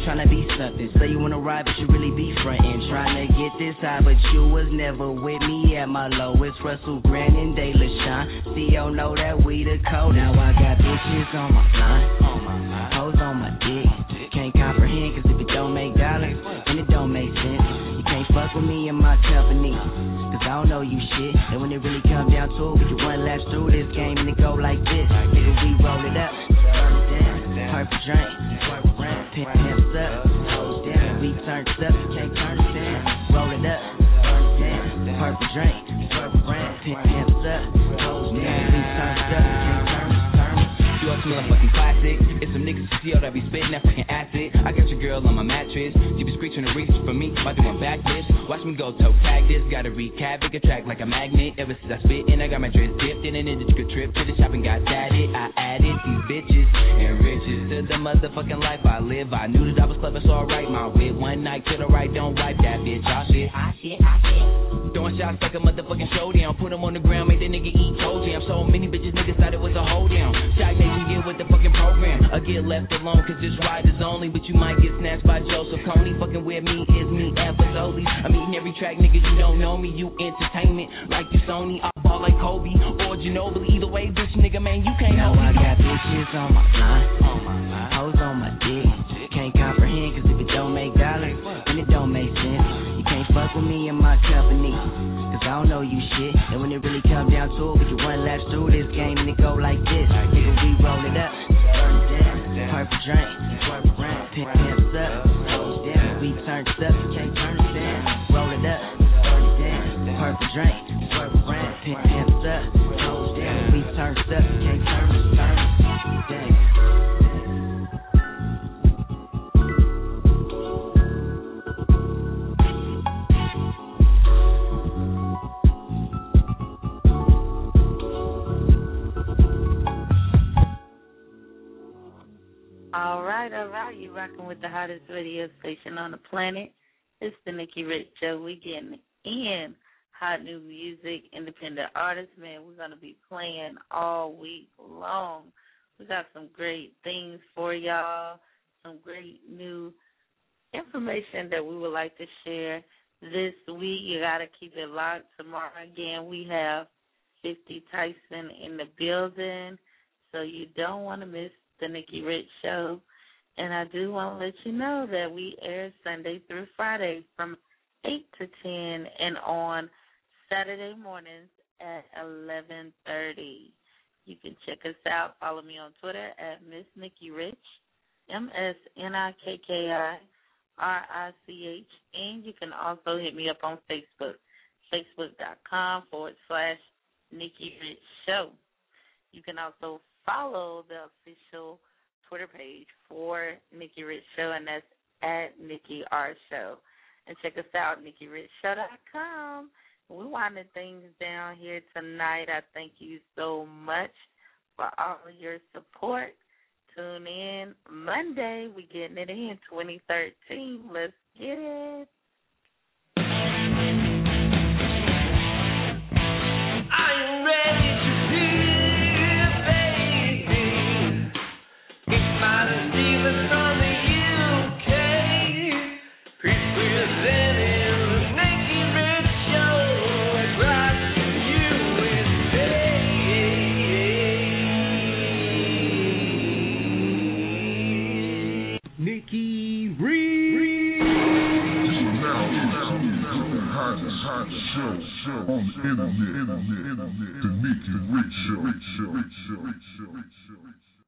tryna be something. Say you wanna ride, but you really be frontin'. Tryna get this high, but you was never with me at my lowest. Russell Grant and De La Shine. C O know that we the code. Now I got bitches on my line, on my line, hoes on my dick. Can't comprehend, cause if it don't make dollars, then it don't make sense. You can't fuck with me and my company, cause I don't know you shit. And when it really come down to it, we can run laps through this game and it go like this. Nigga, we roll it up, burn it down, purple drink, pimp, pimps up, hold down. We turned up, you can't turn it down. Roll it up, burn it down, purple drink, purple brand, pimp, pimps up, hold down. We turned up, you can't turn it, turn it. You all smell like fucking classic. It's some niggas C O that be spitting that fucking acid. I got your girl on my mattress. You be screeching and reaching for me by doing backflips. Watch me go toe tag this. Gotta recap, it attract like a magnet. Ever since I spit and I got my dress dipped in and it took a trip to the shop and got tatted. I added these bitches and riches to the motherfucking life I live. I knew that I was clever, so I write my wit. One night to the right, don't wipe that bitch. I shit, I shit, I shit. Throwing shots like a motherfucking showdown. Put him on the ground, make the nigga eat toe jam. So many bitches niggas thought it was a hold down. Shot Nation get with the fucking program. I get left alone cause this ride is only. But you might get snatched by Joseph Coney. Fucking with me is me and Fazoli. I'm eating every track, nigga, you don't know me. You entertainment like you Sony. I ball like Kobe or Ginobili. Either way, bitch nigga, man, you can't hold me. Now I got bitches on my line, on my line, hoes on my dick. Can't comprehend cause if it don't make dollars, then it don't make sense. You can't fuck with me and my company, cause I don't know you shit. And when it really come down to it, we can run laps through this game and it go like this. Nigga, we roll it up, burn it down, purple drink, purple brand, pimp, pimps up, hold down. We turned up, you can't turn it down. Roll it up, burn it down, purple drink, purple brand, pimp, pimps up, hold down. We turned up, you can't turn it, turn it, dang. All right, all right. You rocking with the hottest radio station on the planet. It's the Nikki Rich Show. We getting in hot new music, independent artists. Man, we're going to be playing all week long. We got some great things for y'all, some great new information that we would like to share this week. You got to keep it locked. Tomorrow, again, we have fifty Tyson in the building, so you don't want to miss the Nikki Rich Show. And I do want to let you know that we air Sunday through Friday from eight to ten and on Saturday mornings at eleven thirty. You can check us out. Follow me on Twitter at Miss Nikki Rich, M S N I K K I R I C H. And you can also hit me up on Facebook, facebook.com forward slash Nikki Rich Show. You can also follow the official Twitter page for Nikki Rich Show, and that's at Nikki R Show. And check us out, Nikki Rich Show dot com. We're winding things down here tonight. I thank you so much for all of your support. Tune in Monday. We're getting it in twenty thirteen. Let's get it. I'm ready to hear, baby. It's my Steven from the U K. Presenting the Nikki Rich Show across the U S A. Nikki Rich. Now, now, now, the hottest, hottest show, show on the internet, internet, internet. The Nikki Rich Show, Rich Show, Rich Show, Rich Show, Rich Show.